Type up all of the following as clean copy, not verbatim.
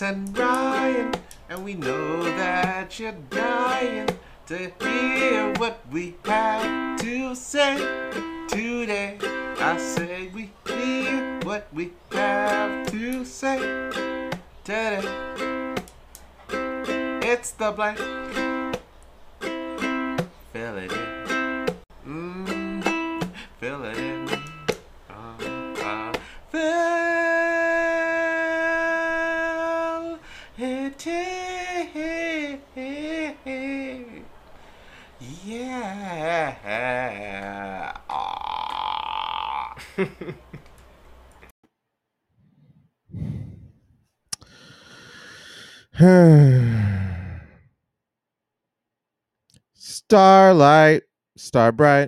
and Ryan, and we know that you're dying to hear what we have to say today. I say we hear what we have to say today. It's the blank. Fill it in. Fill it in. Fill it in. Yeah. Starlight, star bright.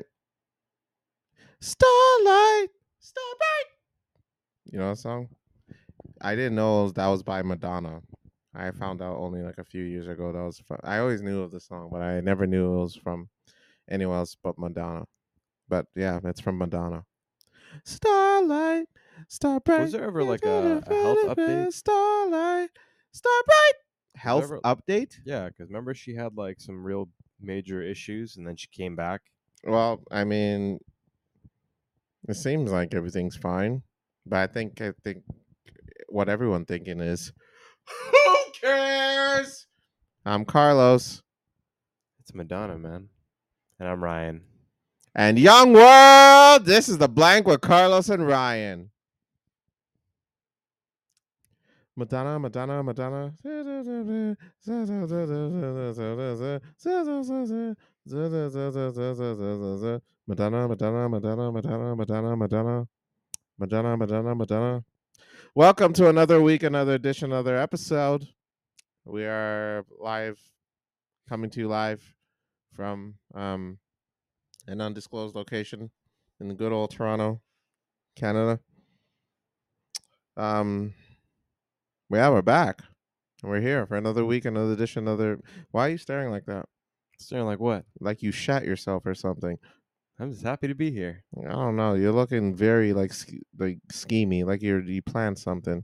Starlight, star bright. You know that song? I didn't know that was by Madonna. I found out only like a few years ago that was from, I always knew of the song, but I never knew it was from anyone else but Madonna. But yeah, it's from Madonna. Starlight, star bright. Was there ever like a health update? Starlight, star bright. Health ever- update? Yeah, because remember she had like some real major issues, and then she came back. Well, I mean, it seems like everything's fine, but I think what everyone's thinking is, who cares? I'm Carlos, It's Madonna, man, and I'm Ryan. and Young World. This is the blank with Carlos and Ryan. Madonna, Madonna, Madonna. Madonna, Madonna, Madonna, Madonna, Madonna, Madonna, Madonna, Madonna, Madonna. Welcome to another week, another edition, another episode. We are live, coming to you live from an undisclosed location in the good old Toronto, Canada. We're back. And we're here for another week, another edition, another. Why are you staring like that? Staring like what? Like you shat yourself or something? I'm just happy to be here. I don't know. You're looking very like schemy, like you planned something.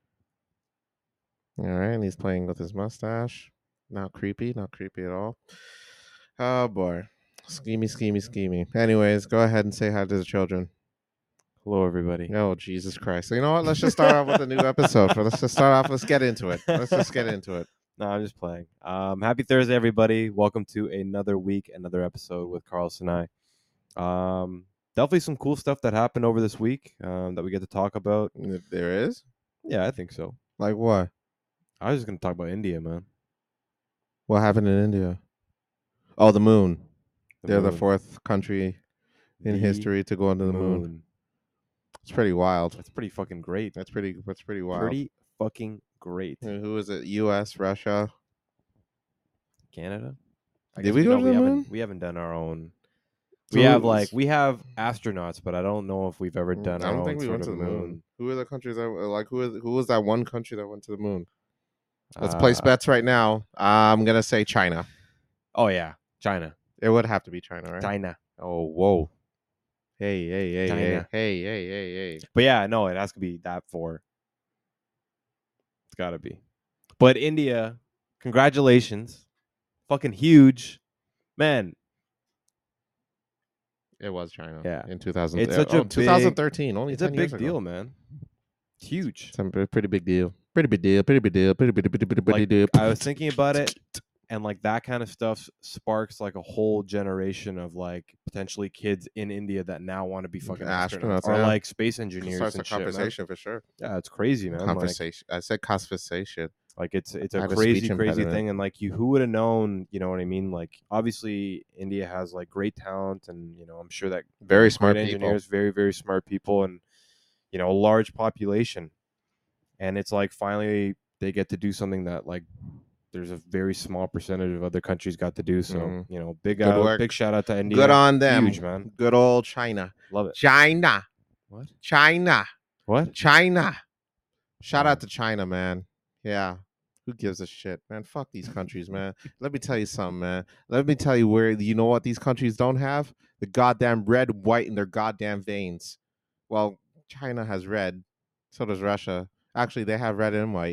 All right, and he's playing with his mustache. Not creepy at all. Oh boy, schemy. Anyways, go ahead and say hi to the children. Hello, everybody. Oh Jesus Christ! So you know what? Let's just start off with a new episode. Let's just start off. Let's get into it. Let's just get into it. No, I'm just playing. Happy Thursday, everybody. Welcome to another week, another episode with Carlos and I. Definitely some cool stuff that happened over this week that we get to talk about. There is? Yeah, I think so. Like what? I was just going to talk about India, man. What happened in India? Oh, the moon. They're the moon. fourth country in history to go into the moon. It's pretty wild. That's pretty fucking great. That's pretty wild. Pretty fucking great. And who is it? U.S., Russia, Canada? Did we go to the moon? We haven't done our own. So We have astronauts, but I don't know if we've ever done I our don't own think we sort went to of the moon. Who are the countries that like? Who was that one country that went to the moon? Let's place bets right now. I'm gonna say China. Oh yeah, China. It would have to be China, right? China. Oh whoa. Hey. China. Hey. But yeah, no, it has to be that four. It's got to be. But India, congratulations. Fucking huge. Man. It was China. Yeah. In 2000. It's such a 2013. Only it's 10 a years big ago. deal, man. It's huge. It's a pretty big deal. Pretty big deal. I was thinking about it, and like that kind of stuff sparks like a whole generation of like potentially kids in India that now want to be fucking astronauts or yeah. like space engineers. Starts and a conversation for sure. Yeah, it's crazy, man. Conversation. I said conversation. Like it's I a had a crazy speech crazy impediment. thing, and like who would have known? You know what I mean? Like obviously India has like great talent, and you know I'm sure that Very smart great people. engineers, very very smart people, and you know a large population. And it's like finally they get to do something that like there's a very small percentage of other countries got to do. So you know, big shout out to India. Good on them. Huge, man. Good old China. Love it. China. What? China. What? China. Shout out to China, man. Yeah. Who gives a shit, man? Fuck these countries, man. Let me tell you something, man. Let me tell you where, you know what these countries don't have? The goddamn red, white in their goddamn veins. Well, China has red. So does Russia. Actually, they have red and white.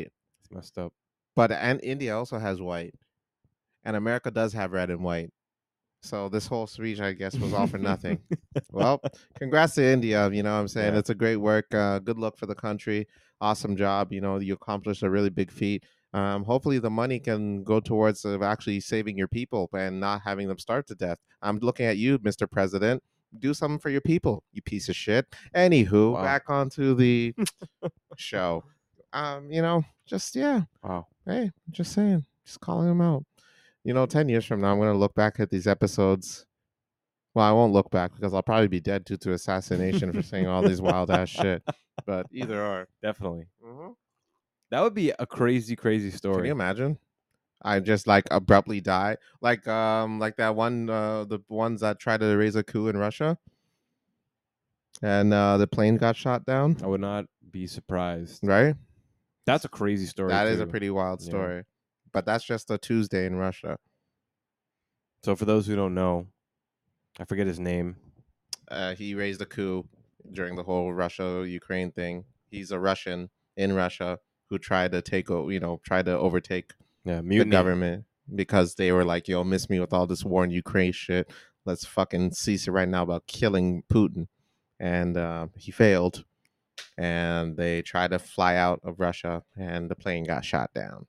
Messed up. And India also has white, and America does have red and white. So this whole speech, I guess, was all for nothing. Well, congrats to India. You know what I'm saying? Yeah. It's a great work. Good luck for the country. Awesome job. You know, you accomplished a really big feat. Hopefully, the money can go towards actually saving your people and not having them starve to death. I'm looking at you, Mr. President. Do something for your people, you piece of shit. Anywho, Wow. back onto the show. You know, just yeah. Wow. Hey, just saying, just calling them out. You know, 10 years from now, I'm going to look back at these episodes. Well, I won't look back because I'll probably be dead due to assassination for saying all these wild ass shit. But either or. Definitely. Mhm. That would be a crazy, crazy Can story. you imagine? I just like abruptly die. Like that one, the ones that tried to raise a coup in Russia and the plane got shot down, I would not be surprised. right? That's a crazy story. That is a too. pretty wild Yeah. story. But that's just a Tuesday in Russia. So for those who don't know, I forget his name. He raised a coup during the whole Russia-Ukraine thing. He's a Russian in Russia who tried to tried to overtake Yeah, the mutiny. government because they were like, yo, miss me with all this war in Ukraine shit. Let's fucking cease it right now about killing Putin. And he failed. And they tried to fly out of Russia and the plane got shot down.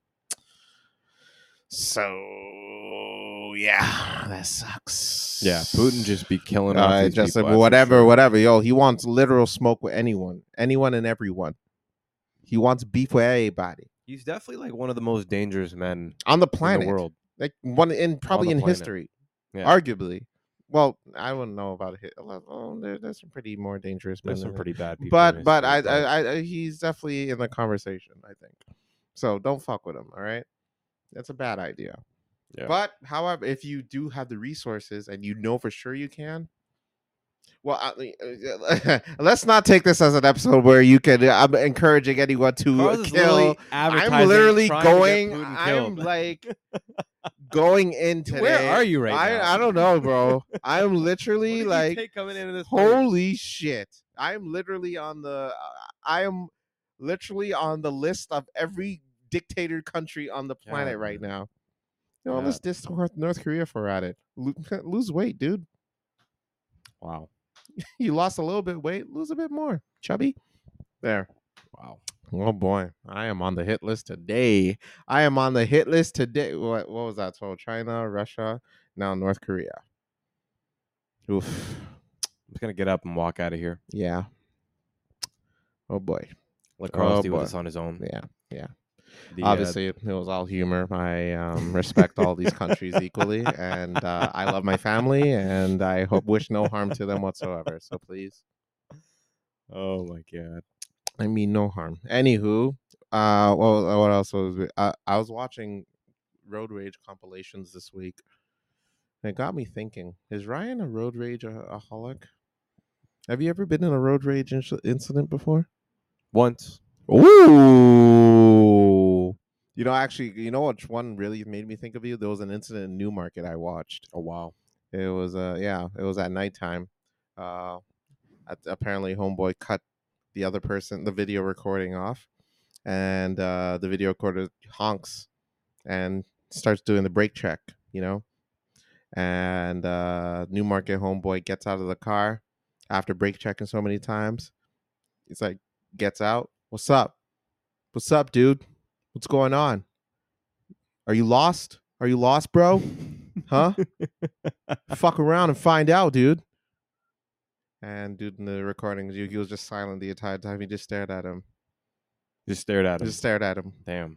So yeah, that sucks. Yeah, Putin just be killing off these just people, that's for whatever, sure. whatever. Yo, he wants literal smoke with anyone and everyone. He wants beef with everybody He's definitely like one of the most dangerous men on the in planet, the world. like one in probably the in planet. history, Yeah. arguably. Well, I wouldn't know about it. There's some pretty more dangerous men. There's some than pretty bad him. people. in But history, I he's definitely in the conversation, I think. So don't fuck with him. All right, that's a bad idea. Yeah. But however, if you do have the resources and you know for sure you can, well, let's not take this as an episode where you can. I'm encouraging anyone to Carlos is kill. literally advertising, I'm literally trying to get going. Putin I'm killed. like going in today. Where are you right now? I don't know, bro. I'm literally What did you like, take coming into this place? holy shit! I'm literally on the. I am literally on the list of every dictator country on the planet God, right man. now. You know, let's diss North Korea for at it. Lose weight, dude. Wow. You lost a little bit of weight, lose a bit more. Chubby. There. Wow. Oh boy. I am on the hit list today. What was that? So China, Russia, now North Korea. Oof. I'm just gonna get up and walk out of here. Yeah. Oh boy. Let Carlos Oh, deal with boy. this on his own. Yeah. Yeah. The, Obviously, it was all humor. I respect all these countries equally, and I love my family, and I wish no harm to them whatsoever. So please. oh my god. I mean, no harm. Anywho, what else was I was watching road rage compilations this week. It got me thinking: is Ryan a road rage aholic? Have you ever been in a road rage incident before? Once. Ooh. You know, actually, you know which one really made me think of you? There was an incident in Newmarket I watched. Oh wow. It was it was at nighttime. Apparently, homeboy cut the video recording off, and the video recorder honks and starts doing the brake check, you know. And Newmarket homeboy gets out of the car after brake checking so many times. He's like, gets out. What's up? What's up, dude? What's going on? Are you lost? Are you lost, bro? Huh? Fuck around and find out, dude. And dude, in the recordings, he was just silent the entire time. He just stared at him. Just stared at him. Just stared at him. Damn.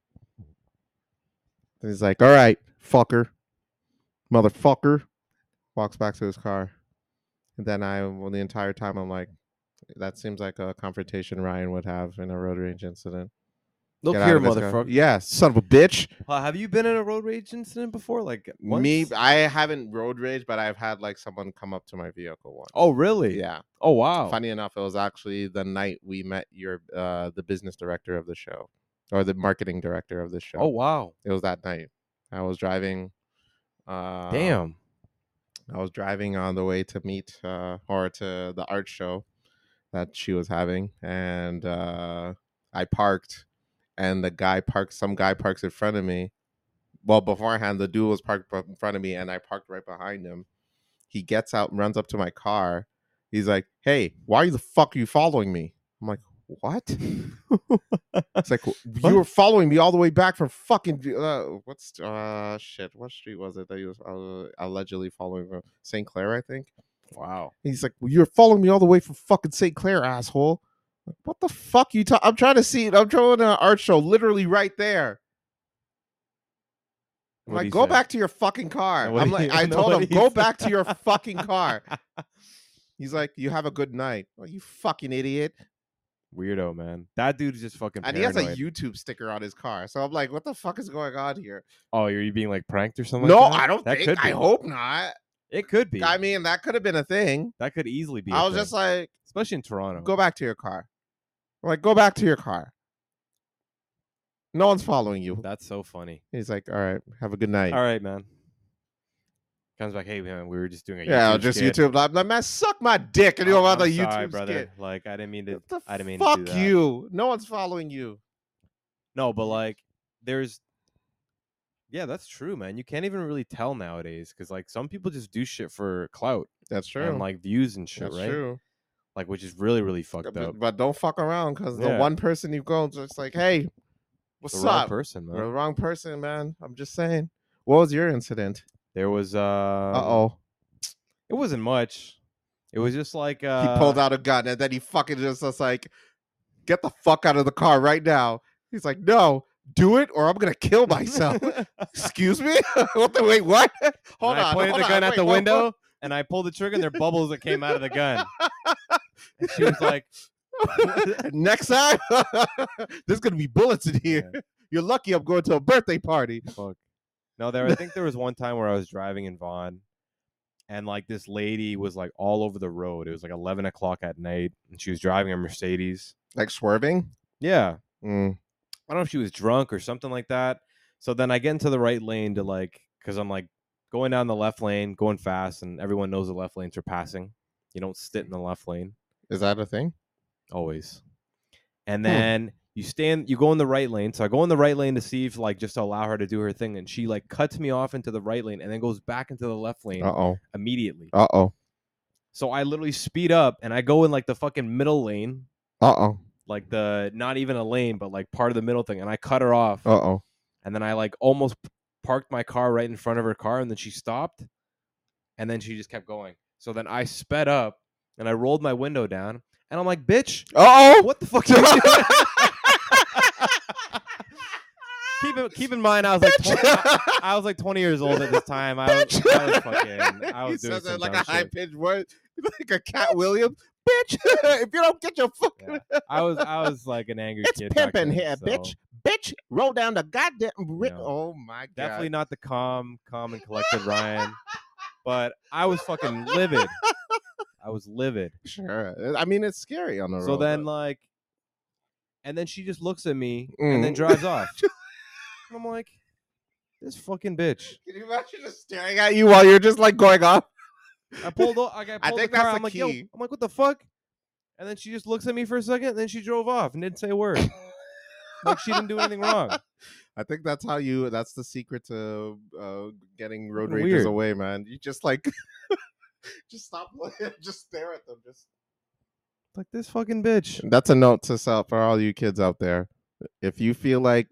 And he's like, all right, fucker. Motherfucker. Walks back to his car. And then the entire time, I'm like, that seems like a confrontation Ryan would have in a road rage incident. Look Get out here, of this car. motherfucker. Yeah, son of a bitch. Have you been in a road rage incident before? Like once? Me, I haven't road rage, but I've had like someone come up to my vehicle once. Oh really? Yeah. Oh wow. Funny enough, it was actually the night we met the business director of the show, or the marketing director of the show. Oh wow. It was that night. I was driving. Damn. I was driving on the way to meet or to the art show that she was having, and I parked and some guy parks in front of me. Well, beforehand, the dude was parked in front of me, and I parked right behind him. He gets out and runs up to my car. He's like, "Hey, why the fuck are you following me?" I'm like, "What?" It's like, you were following me all the way back from fucking what street was it that he was allegedly following from? St. Clair, I think. Wow. He's like, well, you're following me all the way from fucking St. Clair, asshole. Like, what the fuck you talk? I'm trying to see it. I'm trying an art show, literally right there. I'm like, go back to your fucking car. I'm like, I told him, go back to your fucking car. He's like, you have a good night. Oh, you fucking idiot. Weirdo, man. That dude's just fucking paranoid. And he has a YouTube sticker on his car. So I'm like, what the fuck is going on here? Oh, are you being like pranked or something? No, like that? I don't think. I hope not. It could be. I mean, that could have been a thing. That could easily be. I was just like, especially in Toronto. Go back to your car. I'm like, go back to your car. No one's following you. That's so funny. He's like, all right, have a good night. All right, man. Comes back, hey man, we were just doing a YouTube. I'm like, man, suck my dick, and you don't want the YouTube brother. skit. Like, I didn't mean to. I didn't mean to do that. Fuck you. No one's following you. No, but like, yeah, that's true, man. You can't even really tell nowadays because like some people just do shit for clout. That's true. And like views and shit, that's right? True. Like, which is really, really fucked up. But don't fuck around because the one person you go just like, hey, what's the up? Wrong person, man. We're the wrong person, man. I'm just saying. What was your incident? There was It wasn't much. It was just like he pulled out a gun and then he fucking just was like, get the fuck out of the car right now. He's like, no, do it or I'm gonna kill myself. Excuse me? Wait, what? Hold on. I pointed the gun at the window and I pulled the trigger and there are bubbles that came out of the gun. And she was like, next time there's gonna be bullets in here. Yeah. You're lucky I'm going to a birthday party. Fuck. No, I think there was one time where I was driving in Vaughan and like this lady was like all over the road. It was like 11 o'clock at night and she was driving a Mercedes. Like swerving? Yeah. I don't know if she was drunk or something like that. So then I get into the right lane to like, because I'm like going down the left lane, going fast, and everyone knows the left lanes are passing. You don't sit in the left lane. Is that a thing? Always. And then you go in the right lane. So I go in the right lane to see if like just to allow her to do her thing. And she like cuts me off into the right lane and then goes back into the left lane immediately. So I literally speed up and I go in like the fucking middle lane. Like the not even a lane, but like part of the middle thing. And I cut her off. And then I like almost parked my car right in front of her car. And then she stopped. And then she just kept going. So then I sped up and I rolled my window down. And I'm like, bitch. What the fuck are you doing? Keep in mind, I was like 20 years old at this time. I was doing some like dumb a high shit. pitched word, like a Cat Williams. Bitch, if you don't get your fucking, I was like an angry kid. It's pimping here, so. bitch. Roll down the goddamn. Oh my god! Definitely not the calm and collected Ryan, but I was fucking livid. I was livid. Sure, I mean it's scary on the road. So then, like, and then she just looks at me and then drives off. I'm like, this fucking bitch. Can you imagine just staring at you while you're just like going off? I pulled the car. I'm like, key. yo. I'm like, what the fuck? And then she just looks at me for a second, and then she drove off and didn't say a word. Like she didn't do anything wrong. I think that's the secret to getting road ragers away, man. You just like, just stop, just stare at them. Just like this fucking bitch. That's a note to self for all you kids out there. If you feel like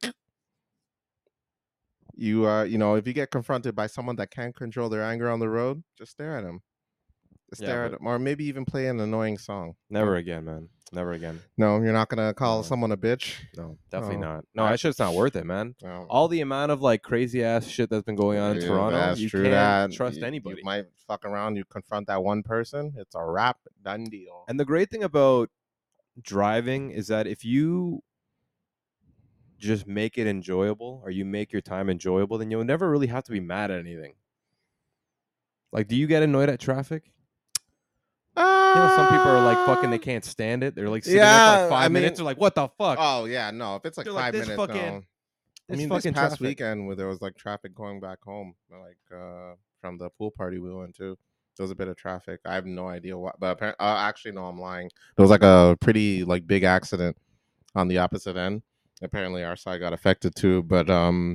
you if you get confronted by someone that can't control their anger on the road, just stare at them. Stare at them, or maybe even play an annoying song. Never again, man. Never again. No, you're not gonna call someone a bitch. No, definitely not. No, that shit's not worth it, man. No. All the amount of like crazy ass shit that's been going on in Toronto, you can't trust anybody. You might fuck around. You confront that one person, it's a wrap, done deal. And the great thing about driving is that if you just make it enjoyable, or you make your time enjoyable, then you'll never really have to be mad at anything. Like, do you get annoyed at traffic? Some people are like fucking, they can't stand it. They're like sitting there for like 5 minutes. They're like, what the fuck? Oh yeah, no. If it's like 5 minutes, no. I mean, this past weekend where there was like traffic going back home, like from the pool party we went to, there was a bit of traffic. I have no idea why, but actually, no, I'm lying. There was like a pretty like big accident on the opposite end, apparently our side got affected too. But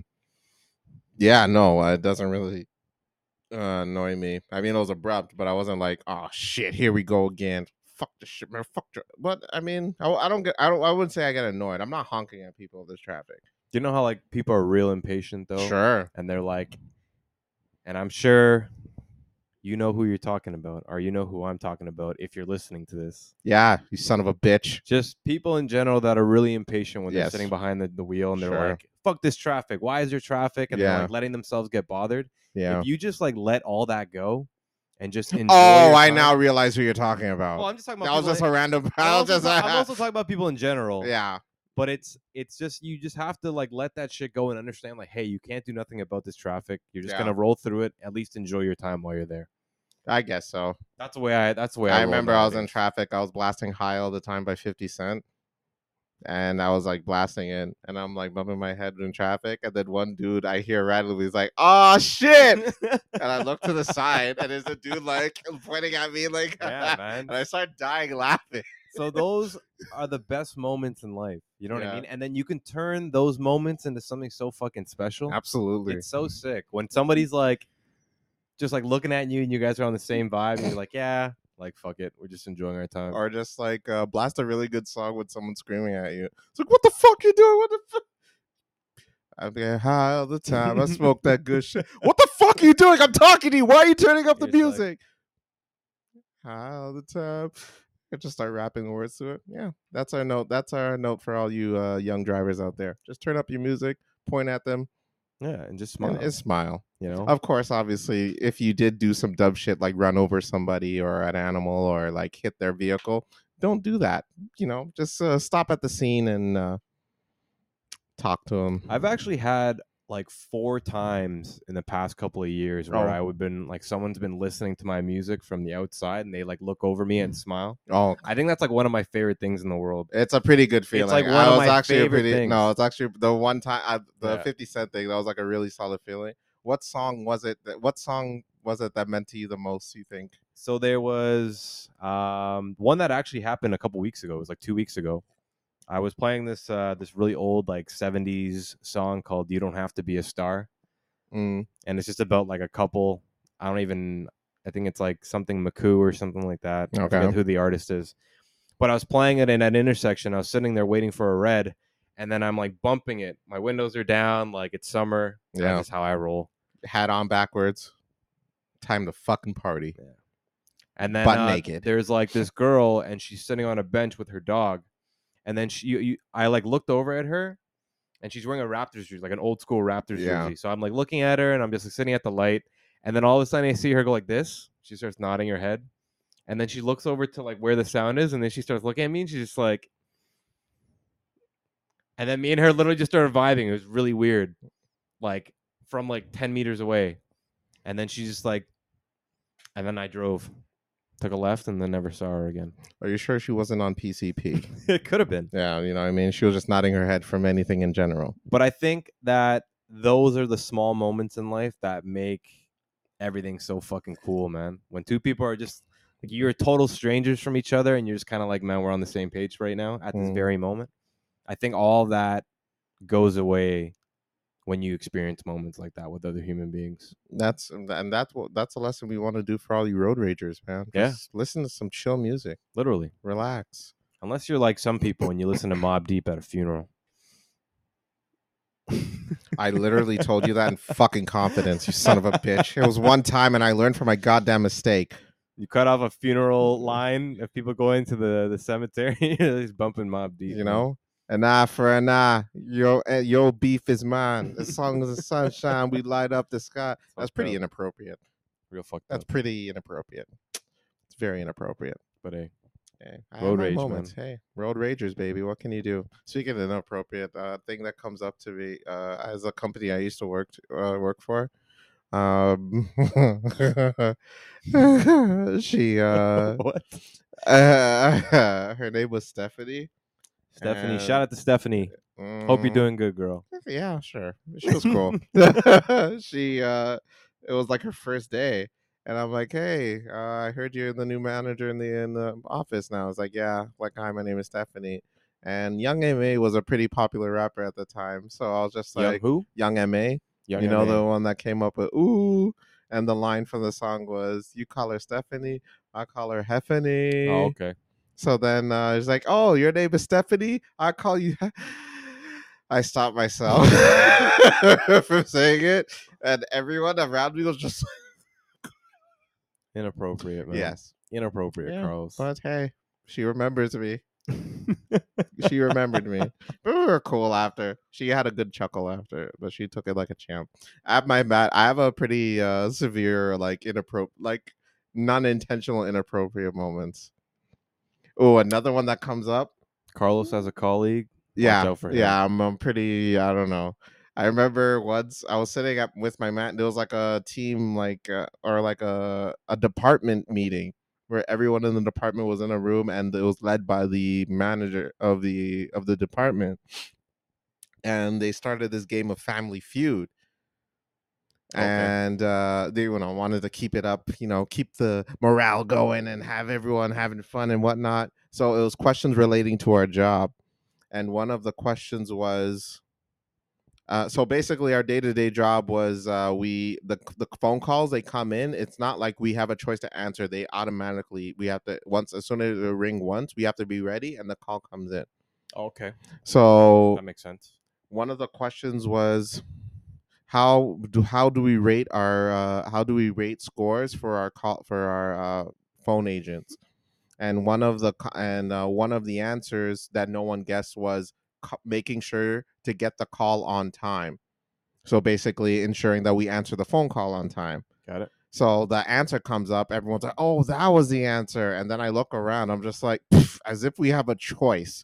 yeah, no, it doesn't really annoy me. I mean, it was abrupt, but I wasn't like, oh shit, here we go again. Fuck the shit, man. Fuck. But I mean, I don't get. I wouldn't say I get annoyed. I'm not honking at people with this traffic. Do you know how like people are real impatient though? Sure. And they're like, and I'm sure you know who you're talking about, or you know who I'm talking about if you're listening to this. Yeah, you son of a bitch. Just people in general that are really impatient when they're Yes. sitting behind the wheel and they're Sure. like, fuck this traffic. Why is there traffic? And they're Yeah. like letting themselves get bothered. Yeah. If you just like let all that go and just enjoy Oh, your I time- now realize who you're talking about. Well, I'm just talking that about was people just like- a random. I'm I was also, just. I'm also talking about people in general. Yeah. But it's just you just have to like let that shit go and understand like, hey, you can't do nothing about this traffic. You're just Yeah. gonna roll through it. At least enjoy your time while you're there. I guess so. That's the way I I roll remember I was in nowadays. traffic. I was blasting High All the Time by 50 Cent. And I was like blasting it. And I'm like bumping my head in traffic. And then one dude I hear randomly is like, oh shit. And I look to the side and there's a dude like pointing at me like, Yeah, man. and I start dying laughing. So those are the best moments in life. You know what I Yeah. mean? And then you can turn those moments into something so fucking special. Absolutely. It's so sick when somebody's like, just like looking at you and you guys are on the same vibe. And you're like, yeah, like fuck it, we're just enjoying our time. Or just like blast a really good song with someone screaming at you. It's like, what the fuck you doing? What the fuck? I'm getting high all the time. I smoke that good shit. What the fuck are you doing? I'm talking to you. Why are you turning up the You're just like- music? High all the time. I just start rapping the words to it. Yeah, that's our note. That's our note for all you young drivers out there. Just turn up your music, point at them, Yeah, and just smile. and smile. You know, Of course, obviously, if you did do some dumb shit like run over somebody or an animal or like hit their vehicle, don't do that. You know, just stop at the scene and talk to them. I've actually had like 4 times in the past couple of years where Oh. I would been like someone's been listening to my music from the outside and they like look over me and smile. Oh, I think that's like one of my favorite things in the world. it's a pretty good feeling. like one I of was my actually favorite pretty. things. No, it's actually the one time the Yeah. 50 Cent thing. That was like a really solid feeling. What song was it? What song was it that meant to you the most? You think? So there was one that actually happened a couple weeks ago. It was like 2 weeks ago. I was playing this this really old like 70s song called "You Don't Have to Be a Star," Mm. and it's just about like a couple. I think it's like something McCoo or something like that. I Okay. forget who the artist is. But I was playing it in an intersection. I was sitting there waiting for a red, and then I'm like bumping it. My windows are down, like it's summer. Yeah. That's just how I roll. Hat on backwards. Time to fucking party. And then Butt naked. there's like this girl, and she's sitting on a bench with her dog. And then I like looked over at her, and she's wearing a Raptors jersey, like an old school Raptors Yeah. jersey. So I'm like looking at her, and I'm just like sitting at the light. And then all of a sudden, I see her go like this. She starts nodding her head, and then she looks over to like where the sound is, and then she starts looking at me, and she's just like. And then me and her literally just started vibing. It was really weird, like from like 10 meters away. And then she's just like, and then I drove, took a left, and then never saw her again. Are you sure she wasn't on PCP? It could have been. Yeah, you know what I mean? She was just nodding her head from anything in general. But I think that those are the small moments in life that make everything so fucking cool, man. When two people are just like you're total strangers from each other and you're just kind of like, man, we're on the same page right now at this Mm. very moment. I think all that goes away when you experience moments like that with other human beings. That's a lesson we want to do for all you road ragers, man. Yeah. Just listen to some chill music. Literally. Relax. Unless you're like some people and you listen to Mobb Deep at a funeral. I literally told you that in fucking confidence, you son of a bitch. It was one time and I learned from my goddamn mistake. You cut off a funeral line if people go into the cemetery, he's bumping Mobb Deep. You know? An eye for an eye. Your beef is mine. As long as the sunshine, we light up the sky. That's Fucked pretty up. inappropriate. Real fucked That's up. pretty inappropriate. It's very inappropriate. But hey, Hey, I Road have my rage, moments. Hey, road ragers, baby. What can you do? Speaking of inappropriate, thing that comes up to me as a company I used to work for. She what? her name was Stephanie. Stephanie, shout out to Stephanie. Hope you're Mm, doing good, girl. Yeah, sure. She was cool. She it was like her first day. And I'm like, hey, I heard you're the new manager in the office now. I was like, yeah. Like, hi, my name is Stephanie. and Young M.A was a pretty popular rapper at the time. So I was just Young like, who? Young M.A. Young You know, M.A. the one that came up with "Ooh," and the line from the song was, "You call her Stephanie, I call her Heffany." Oh, okay. So then it's like, "Oh, your name is Stephanie. I call you." I stopped myself from saying it, and everyone around me was just Inappropriate, man. yes, Inappropriate, yeah. Carlos. But hey, she remembers me. She remembered me. But we were cool after. She had a good chuckle after, but she took it like a champ. At my mat, I have a pretty severe, like like non-intentional inappropriate moments. Oh, another one that comes up. Carlos has a colleague. Watch Yeah, out for him. yeah. I'm pretty. I don't know. I remember once I was sitting up with my mat, and there was like a team, like or like a department meeting where everyone in the department was in a room, and it was led by the manager of the department, and they started this game of Family Feud. Okay. And they wanted to keep it up, keep the morale going and have everyone having fun and whatnot. So it was questions relating to our job, and one of the questions was, so basically our day-to-day job was the phone calls, they come in, it's not like we have a choice to answer. They automatically, we have to, once, as soon as it ring once, we have to be ready and the call comes in. Okay. So That makes sense. one of the questions was, how do we rate scores for our phone agents? And one of the answers that no one guessed was making sure to get the call on time. So basically ensuring that we answer the phone call on time. Got it. So the answer comes up, everyone's like, "Oh, that was the answer." And then I look around, I'm just like, as if we have a choice.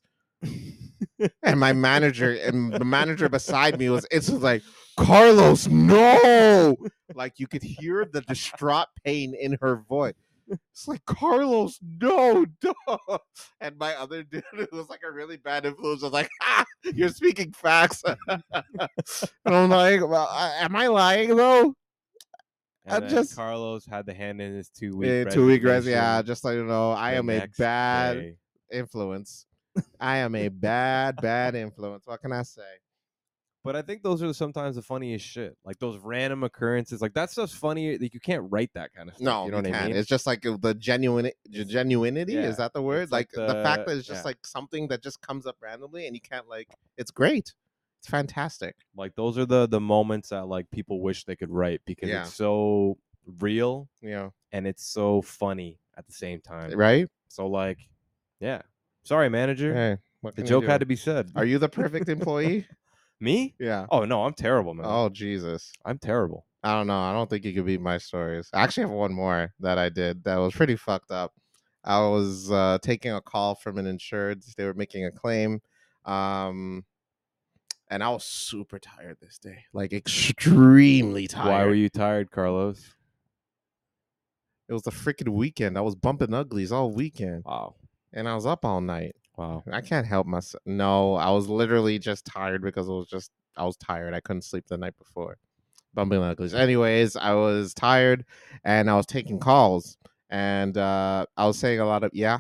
And my manager and the manager beside me was like, "Carlos, no!" Like you could hear the distraught pain in her voice. It's like, "Carlos, no, no." And my other dude, who was like a really bad influence, was like, "You're speaking facts." And I'm like, "Well, am I lying though?" And I then just Carlos had the hand in his 2-week 2 week resignation. just so you know, I the am a next bad day. influence. I am a bad influence. What can I say? But I think those are sometimes the funniest shit. Like those random occurrences. Like that stuff's funny. Like you can't write that kind of stuff. No, you know what I can't. mean? It's just like the genuinity. Yeah, Is that the word? it's Like like the fact that it's just yeah. like something that just comes up randomly and you can't it's great. It's fantastic. Like those are the moments that like people wish they could write because Yeah. it's so real Yeah. and it's so funny at the same time. Right? So like, yeah. Sorry, manager. Hey, what The can you joke do? had to be said. Are you the perfect employee? Me? Yeah. Oh no, I'm terrible, man. Oh Jesus. I'm terrible. I don't know. I don't think you could beat my stories. I actually have one more that I did that was pretty fucked up. I was taking a call from an insured. They were making a claim. And I was super tired this day. Like extremely tired. Why were you tired, Carlos? It was the freaking weekend. I was bumping uglies all weekend. Wow. And I was up all night. Wow. I can't help myself. No, I was literally just tired because I was tired. I couldn't sleep the night before. Bumping uglies. Anyways, I was tired and I was taking calls. And I was saying a lot of yeah,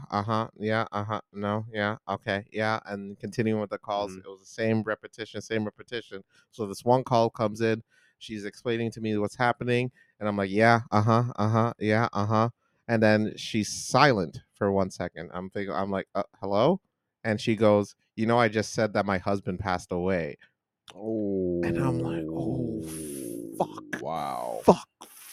no, yeah, okay, yeah, and continuing with the calls. Mhm. It was the same repetition. So this one call comes in. She's explaining to me what's happening, and I'm like, yeah, yeah, and then she's silent for 1 second. I'm like, hello, and she goes, I just said that my husband passed away. Oh. And I'm like, oh, fuck. Wow. Fuck.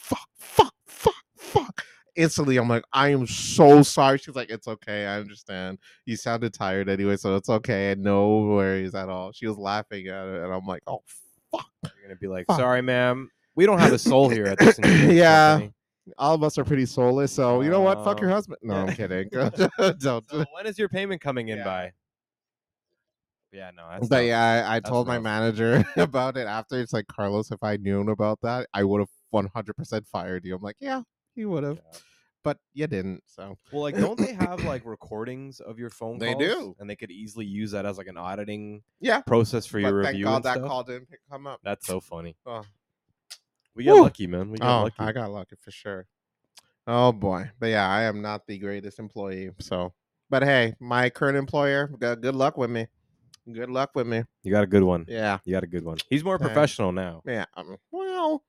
Instantly, I'm like, I am so sorry. She's like, it's okay. I understand. You sounded tired anyway, so it's okay. And no worries at all. She was laughing at it, and I'm like, oh, fuck. You're going to be like, Fuck. Sorry, ma'am. We don't have a soul here at this insurance Yeah. company. All of us are pretty soulless, so you know what? Fuck your husband. No, yeah. I'm kidding. Don't. So when is your payment coming in Yeah. by? Yeah, no, that's But tough. yeah, I That's told my rough. manager about it after. It's like, Carlos, if I known about that, I would have 100% fired you. I'm like, yeah, he would have. Yeah. But you didn't, so. Well, like, don't they have like recordings of your phone They calls? do. And they could easily use that as like an auditing Yeah. process for your But thank review God and that stuff. call didn't come up. That's so funny. Oh. We got Woo. lucky, man. We got lucky. I got lucky for sure. Oh boy. But yeah, I am not the greatest employee, so But hey, my current employer, good luck with me. Good luck with me. You got a good one. Yeah. You got a good one. He's more Thanks. professional now. Yeah. Well.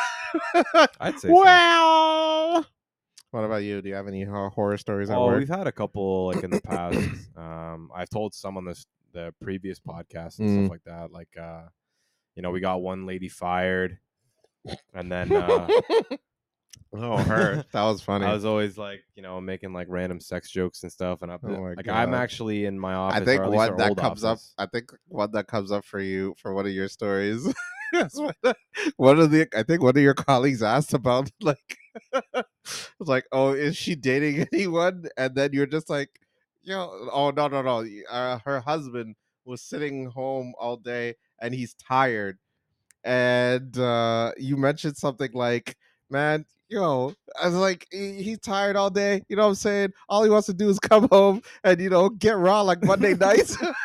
I'd say so. Well. What about you? Do you have any horror stories at Oh, work? we've had a couple like in the past. I've told some on the previous podcast and stuff like that. Like, we got one lady fired, and then Oh, her. That was funny. I was always like, making like random sex jokes and stuff. And I'm God. actually in my office. I think or at least one our that old comes up. office. I think one that comes up for you for one of your stories. one of your colleagues asked about like, it's like, oh, is she dating anyone? And then you're just like, oh no. Her husband was sitting home all day and he's tired, and you mentioned something like, man, I was like, he's tired all day. You know what I'm saying? All he wants to do is come home and, get raw like Monday nights. And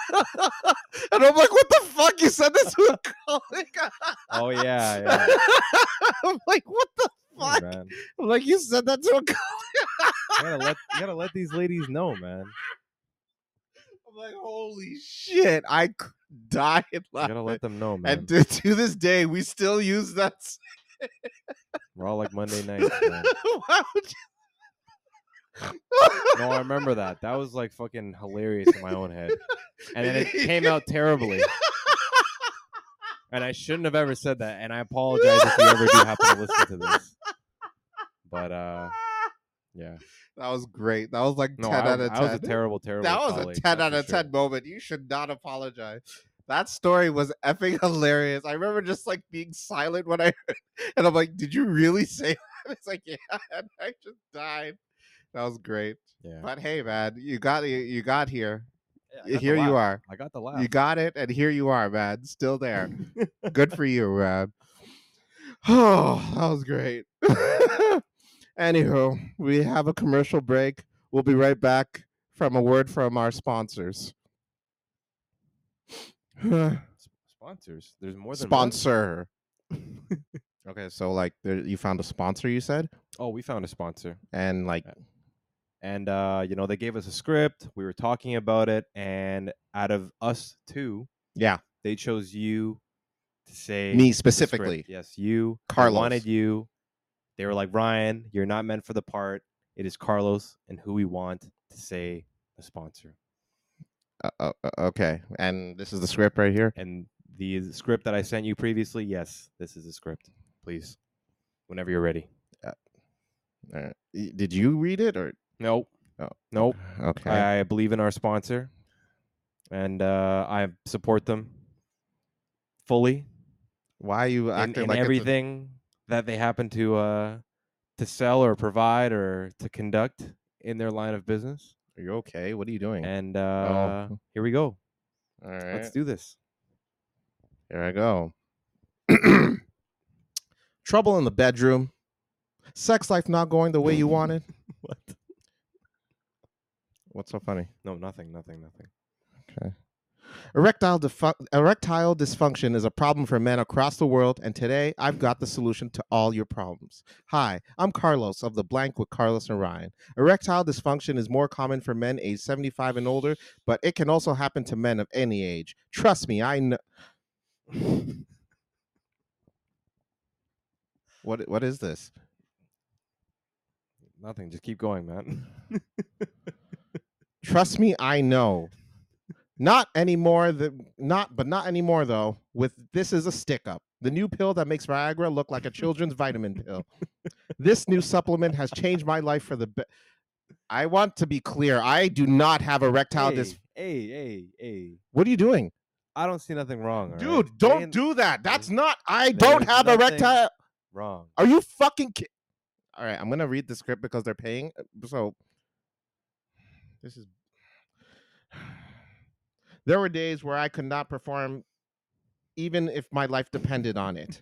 I'm like, what the fuck? You said this to a colleague? Oh, yeah. I'm like, what the fuck? Yeah, man. I'm like, you said that to a colleague? You gotta let these ladies know, man. I'm like, holy shit. I died laughing. You gotta let them know, man. And to this day, we still use that. We're all like Monday nights, man. Why would you? No, I remember that. That was like fucking hilarious in my own head. And then it came out terribly. And I shouldn't have ever said that. And I apologize if you ever do happen to listen to this. But yeah. That was great. That was like 10 No, out of 10. I was a terrible That was colleague, a 10 that's out for of sure. 10 moment. You should not apologize. That story was effing hilarious. I remember just like being silent when I heard, and I'm like, did you really say that? It's like, yeah, and I just died. That was great. Yeah. But hey, man, you got here. Yeah, I got Here the you laugh. are. I got the laugh. You got it, and here you are, man. Still there. Good for you, man. Oh, that was great. Anywho, we have a commercial break. We'll be right back from a word from our sponsors. Sponsors. There's more than Sponsor. Okay, so like you found a sponsor, you said? one? Oh, we found a sponsor. And like, And they gave us a script. We were talking about it, and out of us two, yeah, they chose you to say me the specifically. script. Yes, you. Carlos. They wanted you. They were like, Ryan, you're not meant for the part. It is Carlos and who we want to say the sponsor. Okay, and this is the script right here. And the script that I sent you previously, yes, this is the script. Please, whenever you're ready. Did you read it or? Nope. Oh. Nope. Okay. I believe in our sponsor, and I support them fully. Why are you acting in like everything that they happen to sell or provide or to conduct in their line of business? Are you okay? What are you doing? And here we go. All right. Let's do this. Here I go. Trouble in the bedroom. Sex life not going the way you wanted. What? What's so funny? No, nothing. Okay. Erectile dysfunction is a problem for men across the world, and today I've got the solution to all your problems. Hi, I'm Carlos of The Blank with Carlos and Ryan. Erectile dysfunction is more common for men age 75 and older, but it can also happen to men of any age. Trust me, I know. What is this? Nothing. Just keep going, man. Trust me, I know. Not anymore. Not anymore though. With this is a stick up. The new pill that makes Viagra look like a children's vitamin pill. This new supplement has changed my life for the better. I want to be clear. I do not have erectile dysfunction. Hey. What are you doing? I don't see nothing wrong. Dude, right? don't do that. That's not. I don't have nothing erectile. Wrong. Are you fucking kidding? All right, I'm going to read the script because they're paying. So this is. There were days where I could not perform even if my life depended on it.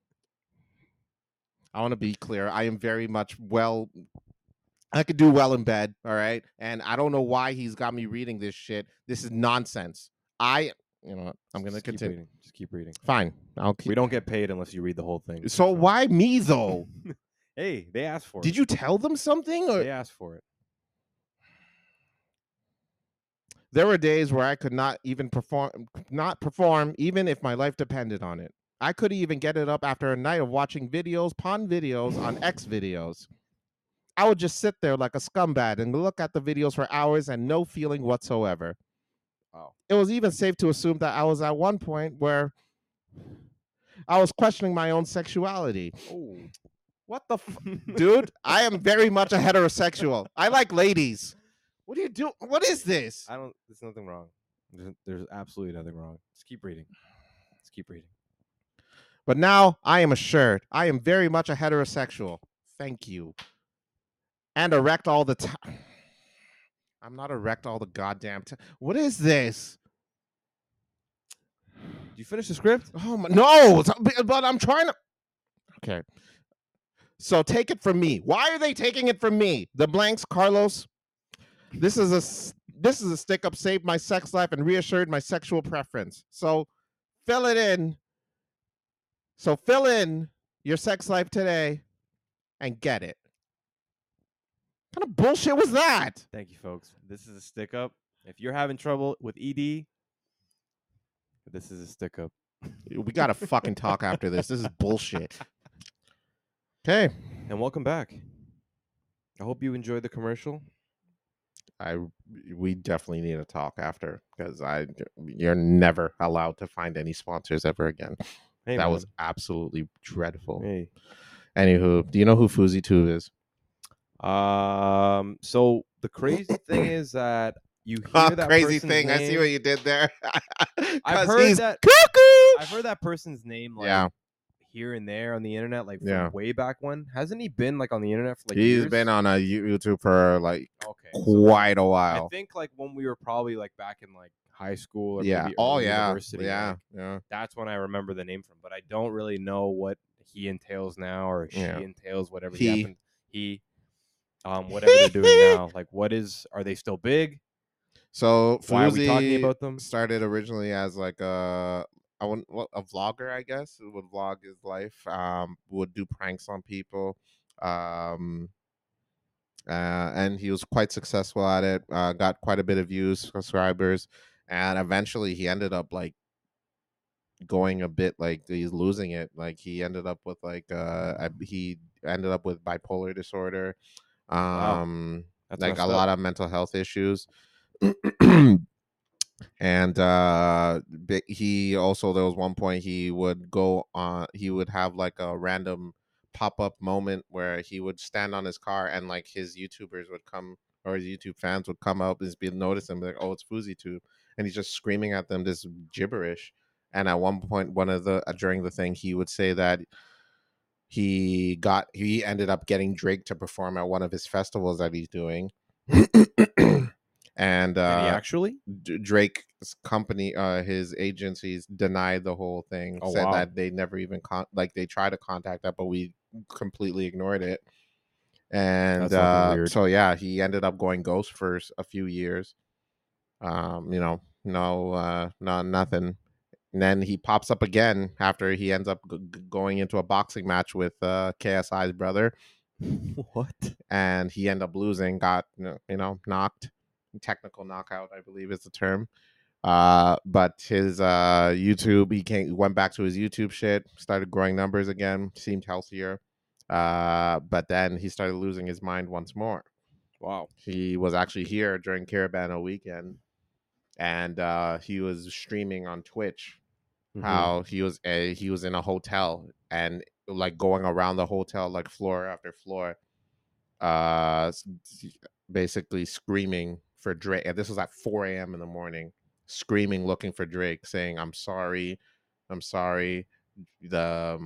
I want to be clear. I am very much I could do well in bed, all right? And I don't know why he's got me reading this shit. This is nonsense. I'm going to continue. Just keep reading. Fine. We don't get paid unless you read the whole thing. So why me, though? Hey, they asked for it. Did you tell them something? Or? They asked for it. There were days where I could not even perform, even if my life depended on it. I couldn't even get it up after a night of watching porn videos on X videos. I would just sit there like a scumbag and look at the videos for hours and no feeling whatsoever. Wow. It was even safe to assume that I was at one point where I was questioning my own sexuality. Oh. What the dude? I am very much a heterosexual. I like ladies. What do you do? What is this? There's nothing wrong. There's absolutely nothing wrong. Just keep reading. Just keep reading. But now I am assured I am very much a heterosexual. Thank you. And erect all the time. I'm not erect all the goddamn time. What is this? Do you finish the script? Oh my, no, but I'm trying to. Okay. So take it from me. Why are they taking it from me? The blanks, Carlos. This is a stick up saved my sex life and reassured my sexual preference. So fill it in. So fill in your sex life today and get it. What kind of bullshit was that? Thank you, folks. This is a stick up. If you're having trouble with ED, this is a stick up. We gotta fucking talk after this. This is bullshit. Okay. And welcome back. I hope you enjoyed the commercial. We definitely need to talk after because you're never allowed to find any sponsors ever again. Hey, that man. was absolutely dreadful. Hey. Anywho, do you know who FouseyTube is? So the crazy thing is that you hear that crazy person's thing. name. I see what you did there. I've heard he's that. cuckoo. I've heard that person's name like Yeah. here and there on the internet, like from Yeah. way back when. Hasn't he been like on the internet for like He's years? been on a YouTube for like Okay, quite a I while. think like when we were probably like back in like high school or Yeah. maybe Oh early yeah. university. Yeah. like, Yeah. that's when I remember the name from, but I don't really know what he entails now or she Yeah. entails, whatever He. happened. Whatever they're doing now. Like, are they still big? So Why are we talking Fousey about them? started originally as like a vlogger, I guess, who would vlog his life. Would do pranks on people. And he was quite successful at it. Got quite a bit of views, subscribers, and eventually he ended up like going a bit like he's losing it. Like he ended up with he ended up with bipolar disorder. Wow. That's Like a messed lot up. of mental health issues. And he also, there was one point he would have like a random pop-up moment where he would stand on his car and like his YouTubers would come, or his YouTube fans would come up and be notice him like, oh, it's FouseyTube, and he's just screaming at them this gibberish. And at one point, during the thing, he would say that he ended up getting Drake to perform at one of his festivals that he's doing. And Did he actually? Drake's company, his agencies denied the whole thing. Oh, said wow. that they never even they tried to contact that, but we completely ignored it. And That's fucking weird. so yeah, he ended up going ghost for a few years. Nothing. And then he pops up again after he ends up going into a boxing match with KSI's brother. What? And he ended up losing, got knocked. Technical knockout, I believe is the term. But his YouTube, he went back to his YouTube shit, started growing numbers again, seemed healthier. But then he started losing his mind once more. Wow. He was actually here during Carabana weekend, and he was streaming on Twitch how he was in a hotel and like going around the hotel like floor after floor, basically screaming for Drake. And this was at 4 a.m. in the morning, screaming, looking for Drake, saying, I'm sorry. The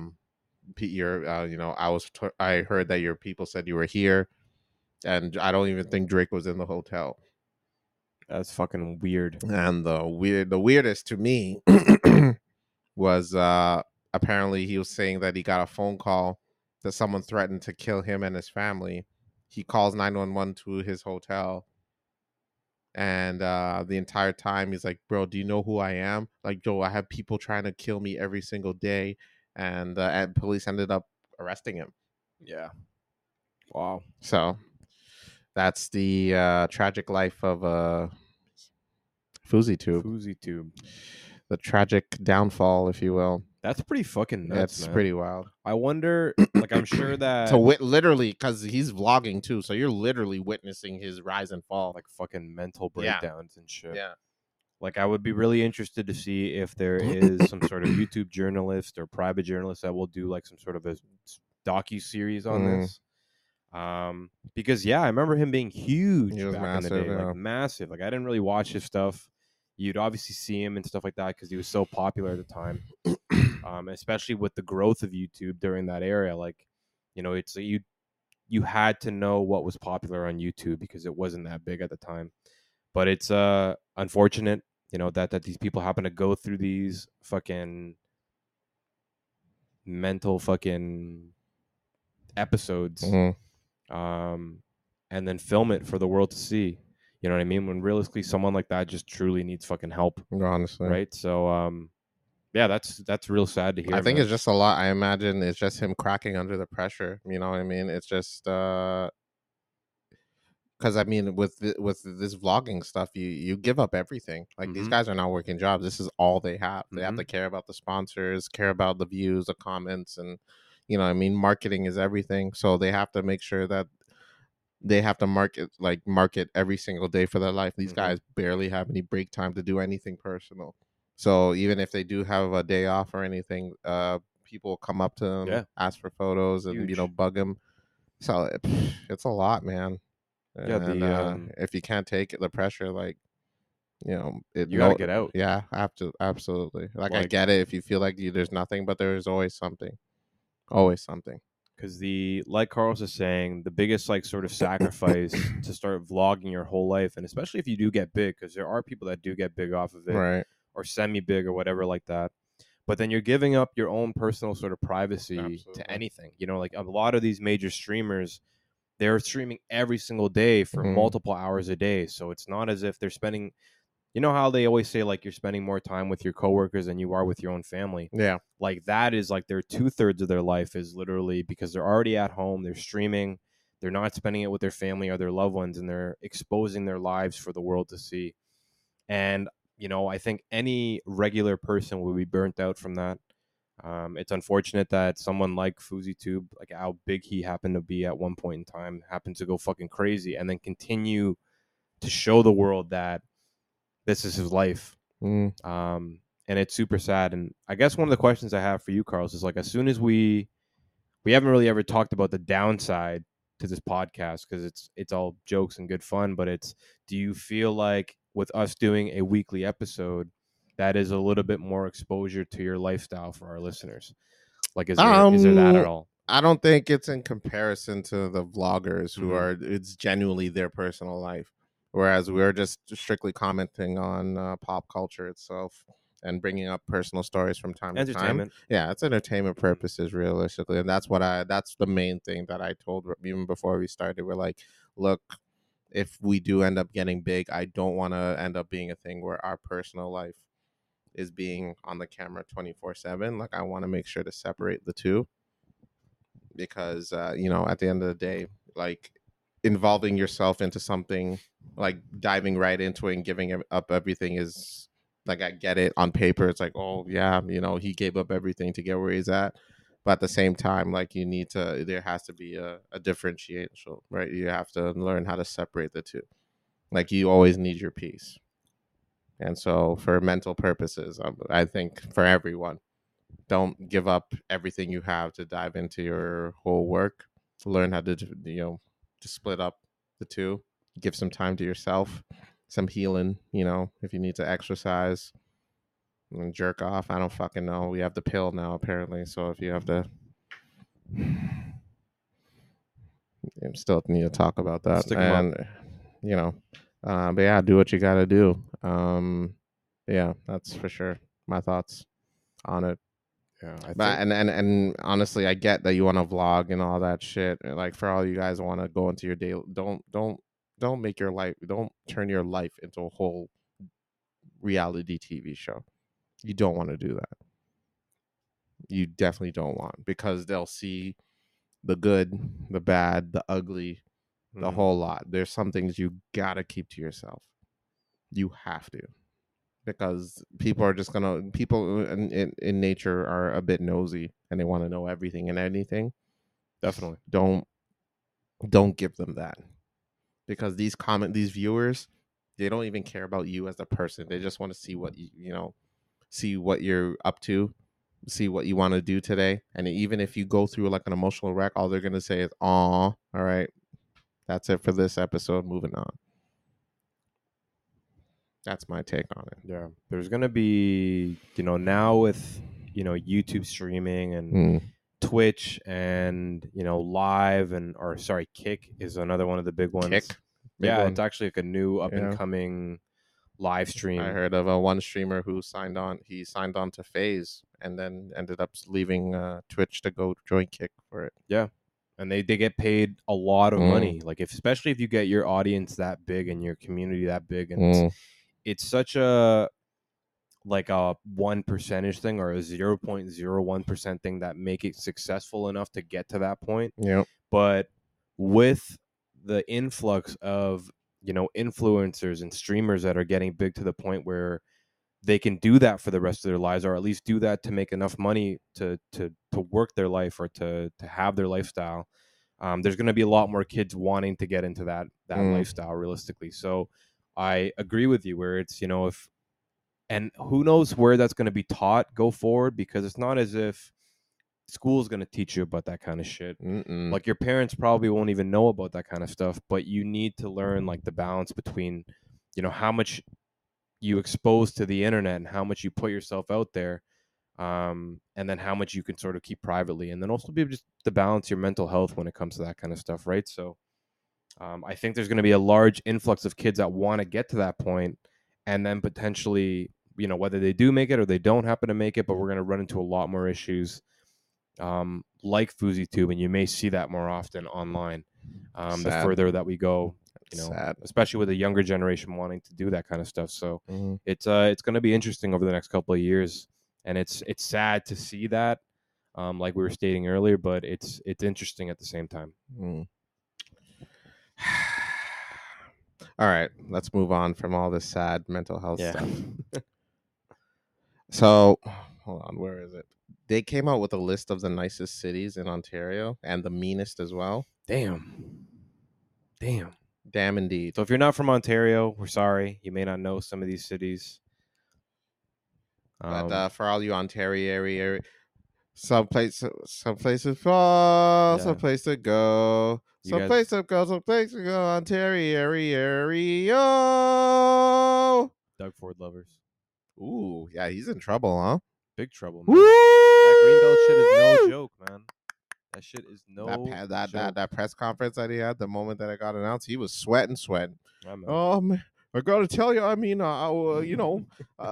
I heard that your people said you were here, and I don't even think Drake was in the hotel. That's fucking weird. And the weirdest to me was apparently he was saying that he got a phone call that someone threatened to kill him and his family. He calls 911 to his hotel, and the entire time he's like, bro, do you know who I am? Like, Joe, I have people trying to kill me every single day. And police ended up arresting him. Yeah. Wow. So that's the tragic life of FouseyTube, FouseyTube. the tragic downfall, if you will. That's pretty fucking nuts, That's man. pretty wild. I wonder, like, I'm sure that So literally, because he's vlogging too, so you're literally witnessing his rise and fall. like fucking mental Yeah. breakdowns and shit. Yeah. Like, I would be really interested to see if there is some sort of YouTube journalist or private journalist that will do like some sort of a docu-series on this. Because I remember him being huge He was back in the massive, day, yeah. like massive. Like, I didn't really watch his stuff. You'd obviously see him and stuff like that because he was so popular at the time. Especially with the growth of YouTube during that era. Like, you know, it's you had to know what was popular on YouTube because it wasn't that big at the time. But it's unfortunate, you know, that these people happen to go through these fucking mental fucking episodes, and then film it for the world to see. You know what I mean? When realistically, someone like that just truly needs fucking help, Honestly, right? So, that's real sad to hear. I think man. it's just a lot. I imagine it's just him cracking under the pressure. You know what I mean? It's just because I mean, with this vlogging stuff, you give up everything. Like these guys are not working jobs. This is all they have. They have to care about the sponsors, care about the views, the comments, and you know, what I mean, marketing is everything. So they have to make sure that they have to market every single day for their life. These guys barely have any break time to do anything personal. So even if they do have a day off or anything, people come up to them, ask for photos, and you know, bug them. So it's a lot, man. Yeah, and if you can't take the pressure, like, you know, you gotta get out. Yeah, absolutely. Like I get it if you feel like there's nothing, but there's always something. Always something. Because like Carlos is saying, the biggest like sort of sacrifice to start vlogging your whole life, and especially if you do get big, because there are people that do get big off of it, right, or semi-big or whatever like that. But then you're giving up your own personal sort of privacy to anything. You know, like a lot of these major streamers, they're streaming every single day for multiple hours a day. So it's not as if they're spending, you know how they always say like you're spending more time with your coworkers than you are with your own family. Yeah. Like that is like their 2/3 of their life is literally because they're already at home, they're streaming, they're not spending it with their family or their loved ones, and they're exposing their lives for the world to see. And, you know, I think any regular person will be burnt out from that. It's unfortunate that someone like FouseyTube, like how big he happened to be at one point in time, happened to go fucking crazy and then continue to show the world that this is his life. And it's super sad. And I guess one of the questions I have for you, Carlos, is like, as soon as we haven't really ever talked about the downside to this podcast because it's all jokes and good fun, but do you feel like with us doing a weekly episode, that is a little bit more exposure to your lifestyle for our listeners? Like, is there that at all? I don't think it's in comparison to the vloggers who are, it's genuinely their personal life. Whereas we're just strictly commenting on pop culture itself and bringing up personal stories from time to time. Yeah, it's entertainment purposes, realistically. And that's that's the main thing that I told even before we started. We're like, look, if we do end up getting big, I don't want to end up being a thing where our personal life is being on the camera 24/7. Like, I want to make sure to separate the two because, you know, at the end of the day, like, involving yourself into something, like diving right into it and giving up everything is like, I get it on paper. It's like, oh yeah, you know, he gave up everything to get where he's at. But at the same time, like, there has to be a differentiation, right? You have to learn how to separate the two. Like, you always need your peace. And so for mental purposes, I think for everyone, don't give up everything you have to dive into your whole work. Learn how to, you know, to split up the two. Give some time to yourself, some healing, you know, if you need to exercise and jerk off. I don't fucking know. We have the pill now, apparently. So if you have to, you still need to talk about that. And, you know, but yeah, do what you got to do. Yeah, that's for sure. My thoughts on it. Yeah, but and honestly, I get that you want to vlog and all that shit. Like, for all you guys want to go into your day, don't make your life, don't turn your life into a whole reality TV show. You don't want to do that. You definitely don't want, because they'll see the good, the bad, the ugly, the whole lot. There's some things you gotta keep to yourself. You have to. because people are just gonna people in nature are a bit nosy and they want to know everything and anything. Definitely. Don't give them that, because these viewers, they don't even care about you as a person. They just want to see what see what you're up to, see what you want to do today. And even if you go through like an emotional wreck, all they're gonna say is, "Aw, all right, that's it for this episode. Moving on." That's my take on it. Yeah. There's going to be, now with, YouTube streaming and Twitch and, live Kick is another one of the big ones. Kick? Yeah, it's actually like a new up and coming live stream. I heard of one streamer who signed on to FaZe and then ended up leaving Twitch to go join Kick for it. Yeah. And they get paid a lot of money. Like especially if you get your audience that big and your community that big, and it's such a 1% thing or a 0.01% thing that make it successful enough to get to that point. Yeah. But with the influx of, influencers and streamers that are getting big to the point where they can do that for the rest of their lives, or at least do that to make enough money to work their life or to have their lifestyle. There's going to be a lot more kids wanting to get into that lifestyle realistically. So I agree with you where it's, and who knows where that's going to be taught go forward, because it's not as if school's going to teach you about that kind of shit. Like your parents probably won't even know about that kind of stuff, but you need to learn like the balance between, how much you expose to the internet and how much you put yourself out there, and then how much you can sort of keep privately, and then also be able just to balance your mental health when it comes to that kind of stuff, right? So I think there's going to be a large influx of kids that want to get to that point, and then potentially, whether they do make it or they don't happen to make it, but we're going to run into a lot more issues like FouseyTube, and you may see that more often online the further that we go, especially with the younger generation wanting to do that kind of stuff. So it's going to be interesting over the next couple of years, and it's sad to see that, like we were stating earlier, but it's interesting at the same time. All right, let's move on from all this sad mental health stuff. So, hold on, where is it? They came out with a list of the nicest cities in Ontario and the meanest as well. Damn indeed. So if you're not from Ontario, we're sorry. You may not know some of these cities. But for all you Ontario area, some places fall, some place to go. Some place to go, Ontario. Doug Ford lovers. Ooh, yeah, he's in trouble, huh? Big trouble, man. That Greenbelt shit is no joke, man. That shit is no joke. That press conference that he had, the moment that it got announced, he was sweating. Man, I gotta tell you, I mean, oh,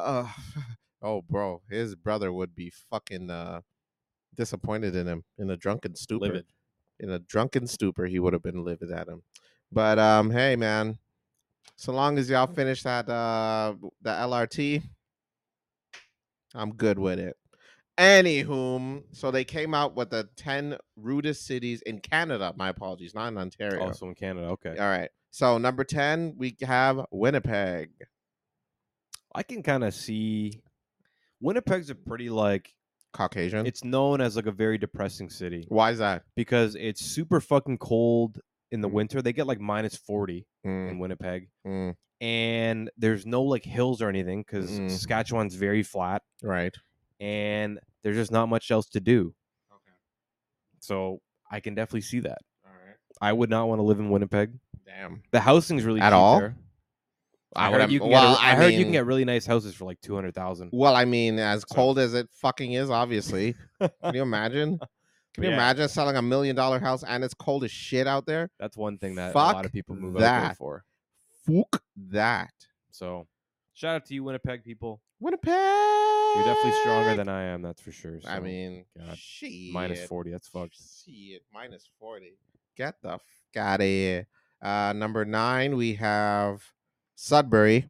bro, his brother would be fucking disappointed in him in a drunken stupor. Livid. In a drunken stupor, he would have been livid at him. But hey, man, so long as y'all finish that the LRT, I'm good with it. Anywho, so they came out with the 10 rudest cities in Canada. My apologies, not in Ontario. Also in Canada, okay. All right. So number 10, we have Winnipeg. I can kind of see Winnipeg's a pretty Caucasian. It's known as a very depressing city. Why is that? Because it's super fucking cold in the winter. They get minus 40 in Winnipeg. And there's no hills or anything because Saskatchewan's very flat. Right. And there's just not much else to do. Okay. So I can definitely see that. All right. I would not want to live in Winnipeg. Damn. The housing's really at cheap all there. I heard you can get really nice houses for $200,000. Well, I mean, as cold as it fucking is, obviously. Can you imagine? Can you imagine selling $1 million house and it's cold as shit out there? That's one thing that a lot of people move out there for. Fuck that. So, shout out to you, Winnipeg people. Winnipeg. You're definitely stronger than I am, that's for sure. So, I mean, shit. Minus 40, that's fucked. Shit, minus 40. Get the fuck out of here. Number 9, we have Sudbury.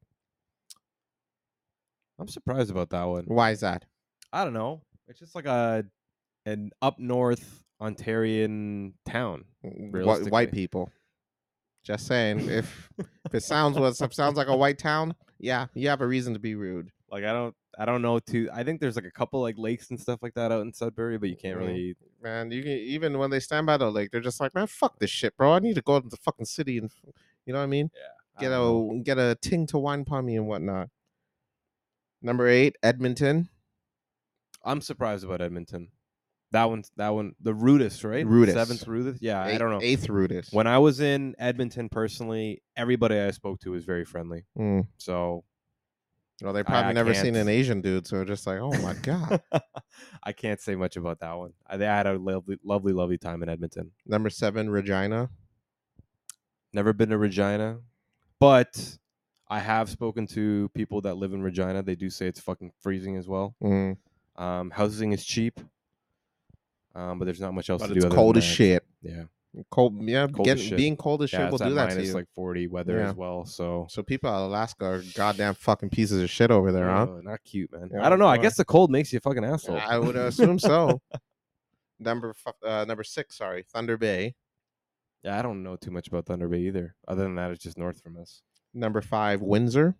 I'm surprised about that one. Why is that? I don't know. It's just like an up north Ontarian town. White people. Just saying. If it sounds like a white town, Yeah, you have a reason to be rude. Like I don't know I think there's like a couple like lakes and stuff like that out in Sudbury, but you can't Mhm. really. Man, you can even when they stand by the lake, they're just like, man, fuck this shit, bro. I need to go to the fucking city and you know what I mean? Yeah. I don't know. Get a ting to wine upon me and whatnot. Number 8, Edmonton. I'm surprised about Edmonton. That one, the rudest, right? Rudest. 7th rudest. Yeah, I don't know. 8th rudest. When I was in Edmonton personally, everybody I spoke to was very friendly. Mm. So, Well, they probably I never seen can't. an Asian dude, so they're just like, oh my god. I can't say much about that one. I had a lovely time in Edmonton. Number 7, Regina. Never been to Regina, but I have spoken to people that live in Regina. They do say it's fucking freezing as well. Mm. Housing is cheap, but there's not much else But to it's do. Other cold than as that. shit. Yeah, Cold, yeah. Cold as shit. Being cold as shit will it's do at that to minus you. like 40 weather Yeah. as well. So people in Alaska are goddamn fucking pieces of shit over there, huh? not cute, man. Yeah, I don't know. I boy. guess the cold makes you a fucking asshole. I would assume so. Number 6, sorry, Thunder Bay. Yeah, I don't know too much about Thunder Bay either. Other than that, it's just north from us. Number 5, Windsor.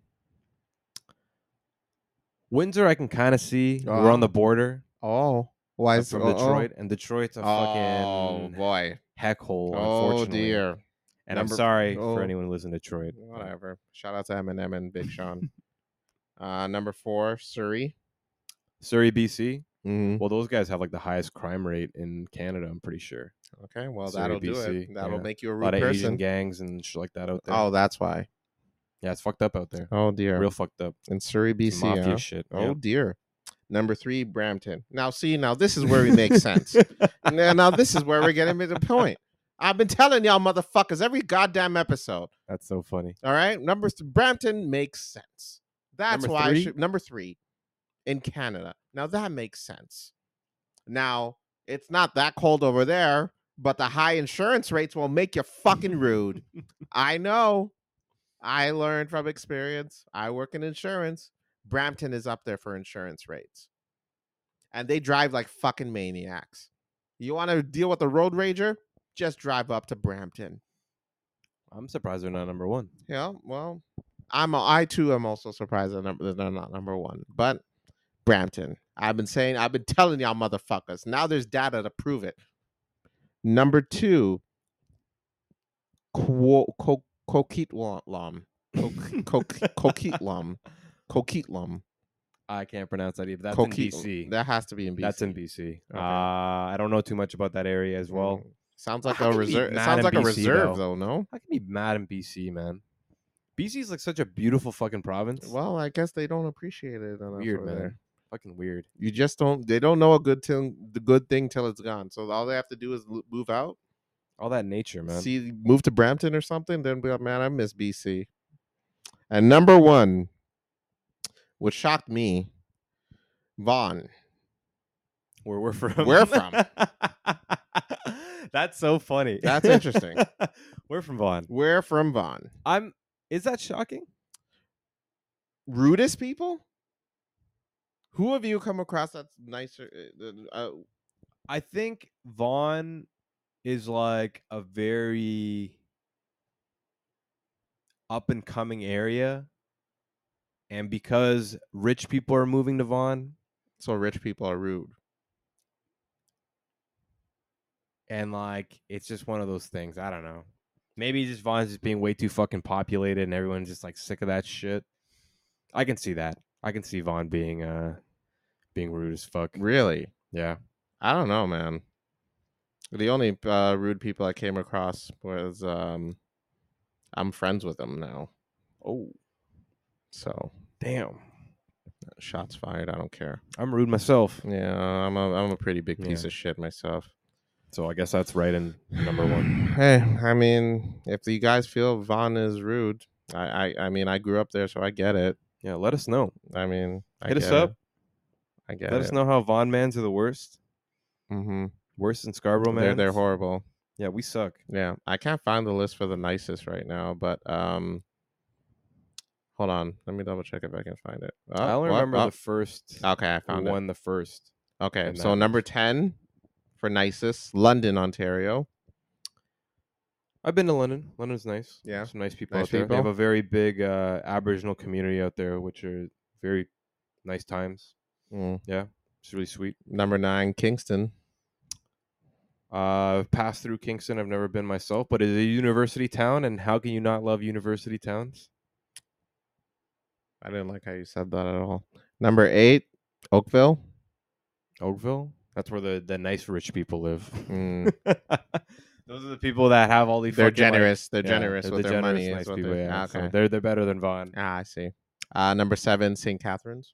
Windsor, I can kind of see. We're on the border. Oh, why I'm is from Detroit, and Detroit's a fucking boy. heck hole. Oh Unfortunately, dear. and Number- I'm sorry oh. for anyone who lives in Detroit. Whatever. Shout out to Eminem and Big Sean. Number 4, Surrey. Surrey, BC. Mm-hmm. Well, those guys have like the highest crime rate in Canada. I'm pretty sure. Okay, well Surrey, that'll do BC, it. That'll yeah. make you a A rude lot of person. Asian gangs and shit like that out there. Oh, that's why. Yeah, it's fucked up out there. Oh dear. Real fucked up. In Surrey, Some BC. mafia huh? shit. Oh dear. Number 3, Brampton. Now this is where we make sense. Now this is where we're getting to the point. I've been telling y'all motherfuckers every goddamn episode. That's so funny. All right, Brampton makes sense. That's Number why 3? number 3 in Canada. Now that makes sense. Now it's not that cold over there, but the high insurance rates will make you fucking rude. I know. I learned from experience. I work in insurance. Brampton is up there for insurance rates. And they drive like fucking maniacs. You want to deal with a road rager? Just drive up to Brampton. I'm surprised they're not number 1. Yeah, well, I too am also surprised that they're not number 1. But Brampton. I've been telling y'all motherfuckers. Now there's data to prove it. Number 2, Coquitlam. Coquitlam. I can't pronounce that either. That's Coquitlam. in BC. That has to be in BC. That's in BC. Okay. I don't know too much about that area as well. Sounds like How a can you be reserve. It mad sounds in like a BC reserve, though? though. No. I can be mad in BC, man. BC is like such a beautiful fucking province. Well, I guess they don't appreciate it enough Weird, over man. there. Fucking weird. You just don't. They don't know the good thing till it's gone. So all they have to do is move out. All that nature, man. Move to Brampton or something. Then be like, man, I miss BC. And number 1, which shocked me, Vaughan. Where we're from. We're from. That's so funny. That's interesting. We're from Vaughan. We're from Vaughan. Is that shocking? Rudest people? Who have you come across that's nicer? I think Vaughan is like a very up and coming area. And because rich people are moving to Vaughan, So rich people are rude. and like it's just one of those things. I don't know. Maybe just Vaughn's just being way too fucking populated and everyone's just like sick of that shit. I can see that. I can see Vaughan being rude as fuck. Really? Yeah. I don't know, man. The only rude people I came across was I'm friends with them now. Oh, So damn. shots fired. I don't care. I'm rude myself. Yeah, I'm a pretty big piece Yeah. of shit myself. So I guess that's right in number 1. Hey, I mean, if you guys feel Vaughan is rude, I mean, I grew up there, so I get it. Yeah, let us know. I mean, Hit us up. I get Let it. us know how Vaughan mans are the worst. Mm-hmm. Worse than Scarborough mans. They're horrible. Yeah, we suck. Yeah, I can't find the list for the nicest right now, but hold on, let me double check if I can find it. I only remember the first. Okay, I Who found it. won the first? Okay, in so that number 10 for nicest, London, Ontario. I've been to London. London's nice. Yeah? Some nice people Nice out there. They have people? a very big Aboriginal community out there, which are very nice times. Mm. Yeah, it's really sweet. Number 9, Kingston. Passed through Kingston. I've never been myself, but it's a university town, and how can you not love university towns? I didn't like how you said that at all. Number 8, Oakville. Oakville? That's where the nice rich people live. Mm. Those are the people that have all these. They're fucking, like- generous. They're yeah, generous they're with the their generous, money. is nice what people. they're- Yeah, okay. so they're better than Vaughn. I see. Number 7, St. Catharines.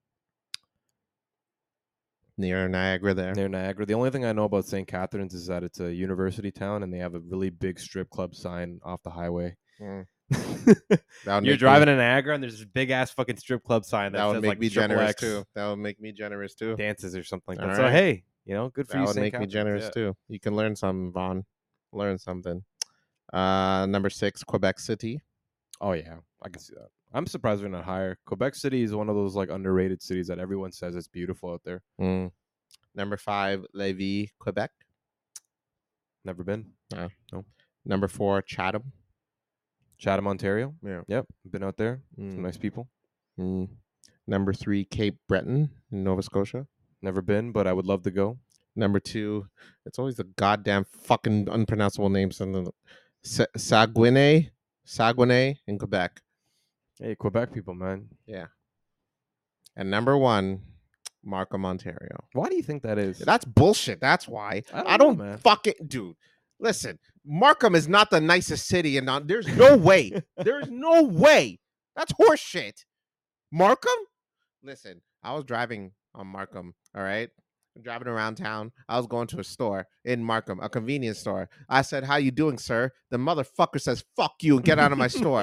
Near Niagara there. Near Niagara. The only thing I know about St. Catharines is that it's a university town, and they have a really big strip club sign off the highway. Mm. You're driving in Niagara, and there's this big ass fucking strip club sign That would says make like me triple generous X too. That would make me generous too. dances or something like that. All So right. hey, good for That you. would St. make me Catharines. generous Yeah. too. You can learn something, Vaughn. Learn something. Number 6, Quebec City. Oh yeah, I can see that. I'm surprised they're not higher. Quebec City is one of those like underrated cities that everyone says it's beautiful out there. Mm. Number 5, Lévis, Quebec. Never been. Number 4, Chatham. Chatham, Ontario. Yeah. Yep, been out there. Some Mm. nice people. Mm. Number 3, Cape Breton in Nova Scotia. Never been, but I would love to go. Number 2, it's always the goddamn fucking unpronounceable names. Saguenay in Quebec. Hey, Quebec people, man. Yeah. And number 1, Markham, Ontario. Why do you think that is? That's bullshit. That's why. I don't know, man. fucking dude. Listen, Markham is not the nicest city, and there's no way. There's no way. That's horseshit. Markham? Listen, I was driving on Markham. All right, driving around town. I was going to a store in Markham, a convenience store. I said, "How you doing, sir?" The motherfucker says, "Fuck you," and get out of my store.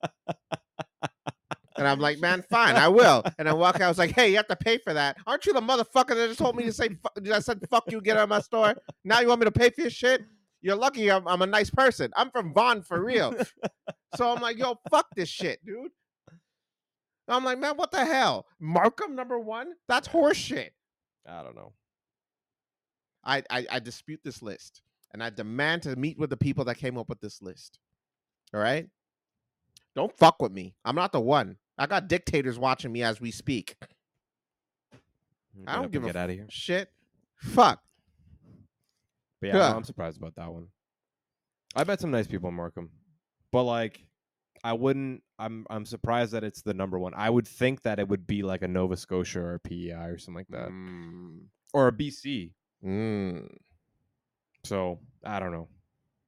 And I'm like, man, fine, I will. And I walk out. I was like, hey, you have to pay for that. Aren't you the motherfucker that just told me to say, I said, fuck you, get out of my store? Now you want me to pay for your shit? You're lucky I'm a nice person. I'm from Vaughan for real. So I'm like, yo, fuck this shit, dude. I'm like, man, what the hell? Markham, number 1? That's horseshit. I don't know. I dispute this list. And I demand to meet with the people that came up with this list. All right? Don't fuck with me. I'm not the one. I got dictators watching me as we speak. I don't give a get out of here. shit. Fuck. But yeah, Yeah. no, I'm surprised about that one. I met some nice people in Markham, but like, I wouldn't. I'm surprised that it's the number 1. I would think that it would be like a Nova Scotia or a PEI or something like that, or a BC. So I don't know.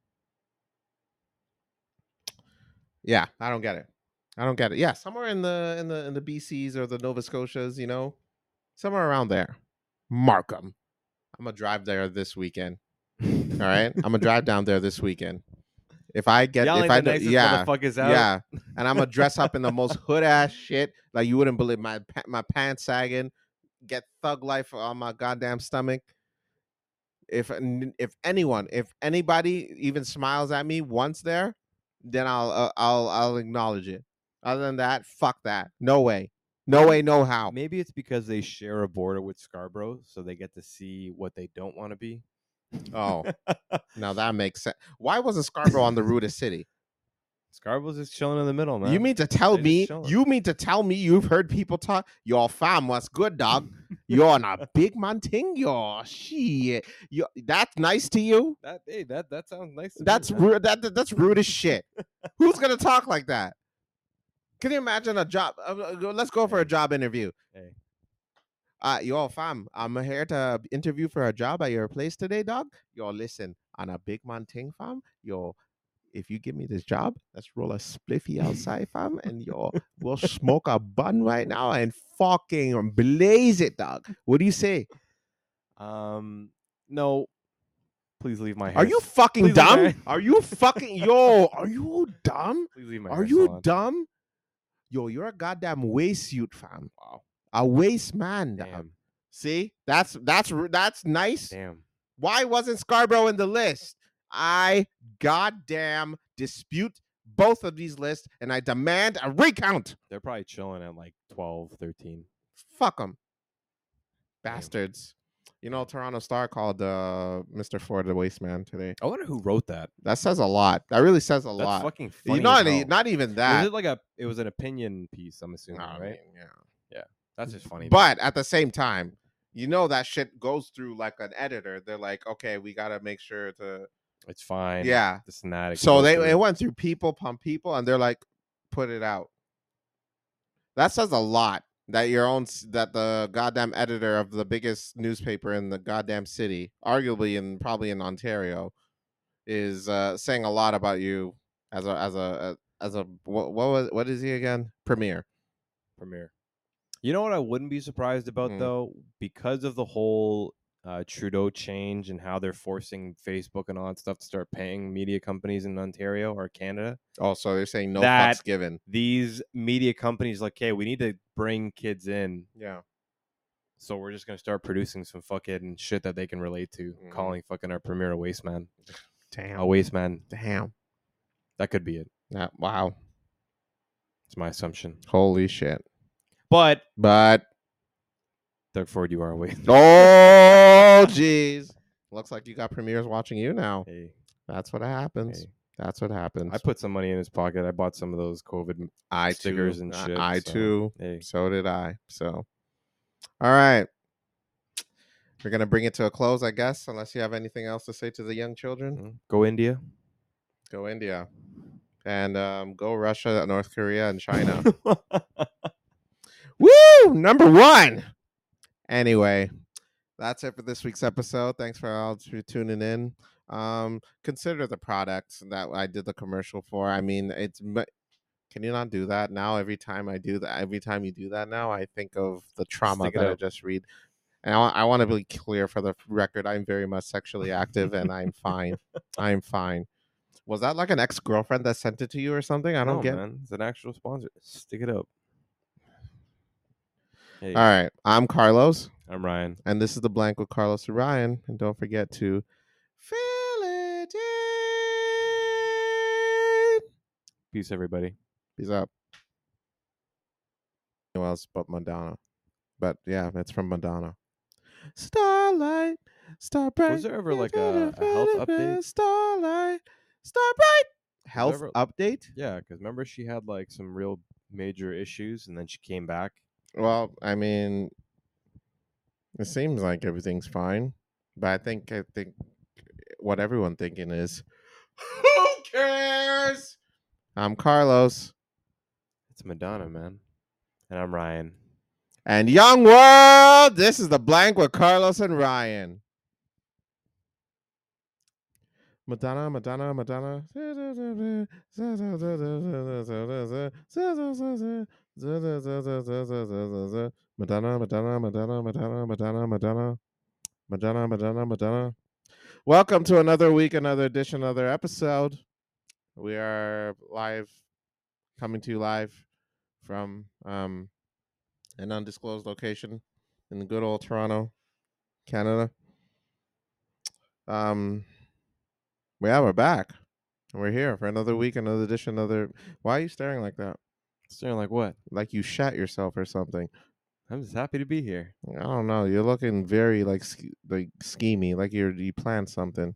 Yeah, I don't get it. I don't get it. Yeah, somewhere in the BCs or the Nova Scotias, somewhere around there. Markham. I'm gonna drive there this weekend. All right, I'm gonna drive down there this weekend. If I get, Yelling if I the do, nicest yeah, motherfuckers out. yeah, and I'm gonna dress up in the most hood ass shit, like you wouldn't believe. My pants sagging, get Thug Life on my goddamn stomach. If anybody even smiles at me once there, then I'll acknowledge it. Other than that, fuck that. No way. No way, no how. Maybe it's because they share a border with Scarborough, so they get to see what they don't want to be. Oh, now that makes sense. Why wasn't Scarborough on the rudest city? Scarborough's just chilling in the middle, man. You mean to tell They're me? just chilling. You mean to tell me you've heard people talk? Yo, fam, what's good, dog? You're on a big man thing. Yo, shit. Yo, that's nice to you. That sounds nice. To That's me, man. rude. That's rude as shit. Who's gonna talk like that? Can you imagine a job? Let's go for a job interview. Hey. Yo, fam, I'm here to interview for a job at your place today, dog. Yo, listen, on a big man thing, fam. Yo, if you give me this job, let's roll a spliffy outside, fam, and yo, we'll smoke a bun right now and fucking blaze it, dog. What do you say? No. Please leave my hair. Are you fucking Please leave my dumb? hair- Are you fucking yo? Are you dumb? Please leave my Are hair you salon. dumb? Yo, you're a goddamn waste suit, fam. Wow. A waste man, dog. Damn. See, that's nice. Damn. Why wasn't Scarborough in the list? I goddamn dispute both of these lists, and I demand a recount. They're probably chilling at like 12, 13. Fuck them, bastards. Toronto Star called Mr. Ford the waste man today. I wonder who wrote that. That says a lot. That really says a That's lot. fucking funny. Not even that. It was an opinion piece, I'm assuming, I right? mean, yeah. That's just funny. But at the same time, that shit goes through like an editor. They're like, okay, we gotta make sure to. It's fine. Yeah. This and that. So it went through people, and they're like, put it out. That says a lot. That the goddamn editor of the biggest newspaper in the goddamn city, arguably probably in Ontario, is saying a lot about you as a what is he again? Premier. You know what I wouldn't be surprised about though, because of the whole Trudeau change and how they're forcing Facebook and all that stuff to start paying media companies in Ontario or Canada. Oh, so they're saying no fucks given. These media companies like, hey, we need to bring kids in. Yeah. So we're just gonna start producing some fucking shit that they can relate to, calling fucking our premier a waste man. Damn. A waste man. Damn. That could be it. Wow. It's my assumption. Holy shit. But Doug Ford, you are a waste. Oh, jeez. Looks like you got premiers watching you now. Hey. That's what happens. That's what happens. I put some money in his pocket. I bought some of those COVID stickers and shit. I too. Hey. So did I. So, all right. We're going to bring it to a close, I guess, unless you have anything else to say to the young children. Go India. Go India. And go Russia, North Korea, and China. Woo! Number 1. Anyway, that's it for this week's episode. Thanks for all for tuning in. Consider the products that I did the commercial for. I mean, can you not do that now? Every time you do that now, I think of the trauma that I just read. And I want to be clear for the record. I'm very much sexually active, and I'm fine. I'm fine. Was that like an ex-girlfriend that sent it to you or something? I don't get. Man. It's an actual sponsor. Stick it up. Hey. All right. I'm Carlos. I'm Ryan. And this is The Blank with Carlos and Ryan. And don't forget to fill it in. Peace, everybody. Peace out. Who else but Madonna? But yeah, it's from Madonna. Starlight, star bright. Was there ever like a health update? Starlight, star bright. Health update? Yeah, because remember she had like some real major issues and then she came back. Well, I mean, it seems like everything's fine, but I think what everyone's thinking is, who cares? I'm Carlos. It's Madonna, man. And I'm Ryan. And young world, this is The Blank with Carlos and Ryan. Madonna, Madonna, Madonna. Madonna, Madonna, Madonna, Madonna, Madonna, Madonna. Madonna, Madonna, Madonna. Welcome to another week, another edition, another episode. We are coming to you live from an undisclosed location in the good old Toronto, Canada. We're back. We're here for another week, another edition, Why are you staring like that? Staring like what? Like you shat yourself or something. I'm just happy to be here. I don't know. You're looking very like schemy, like you planned something.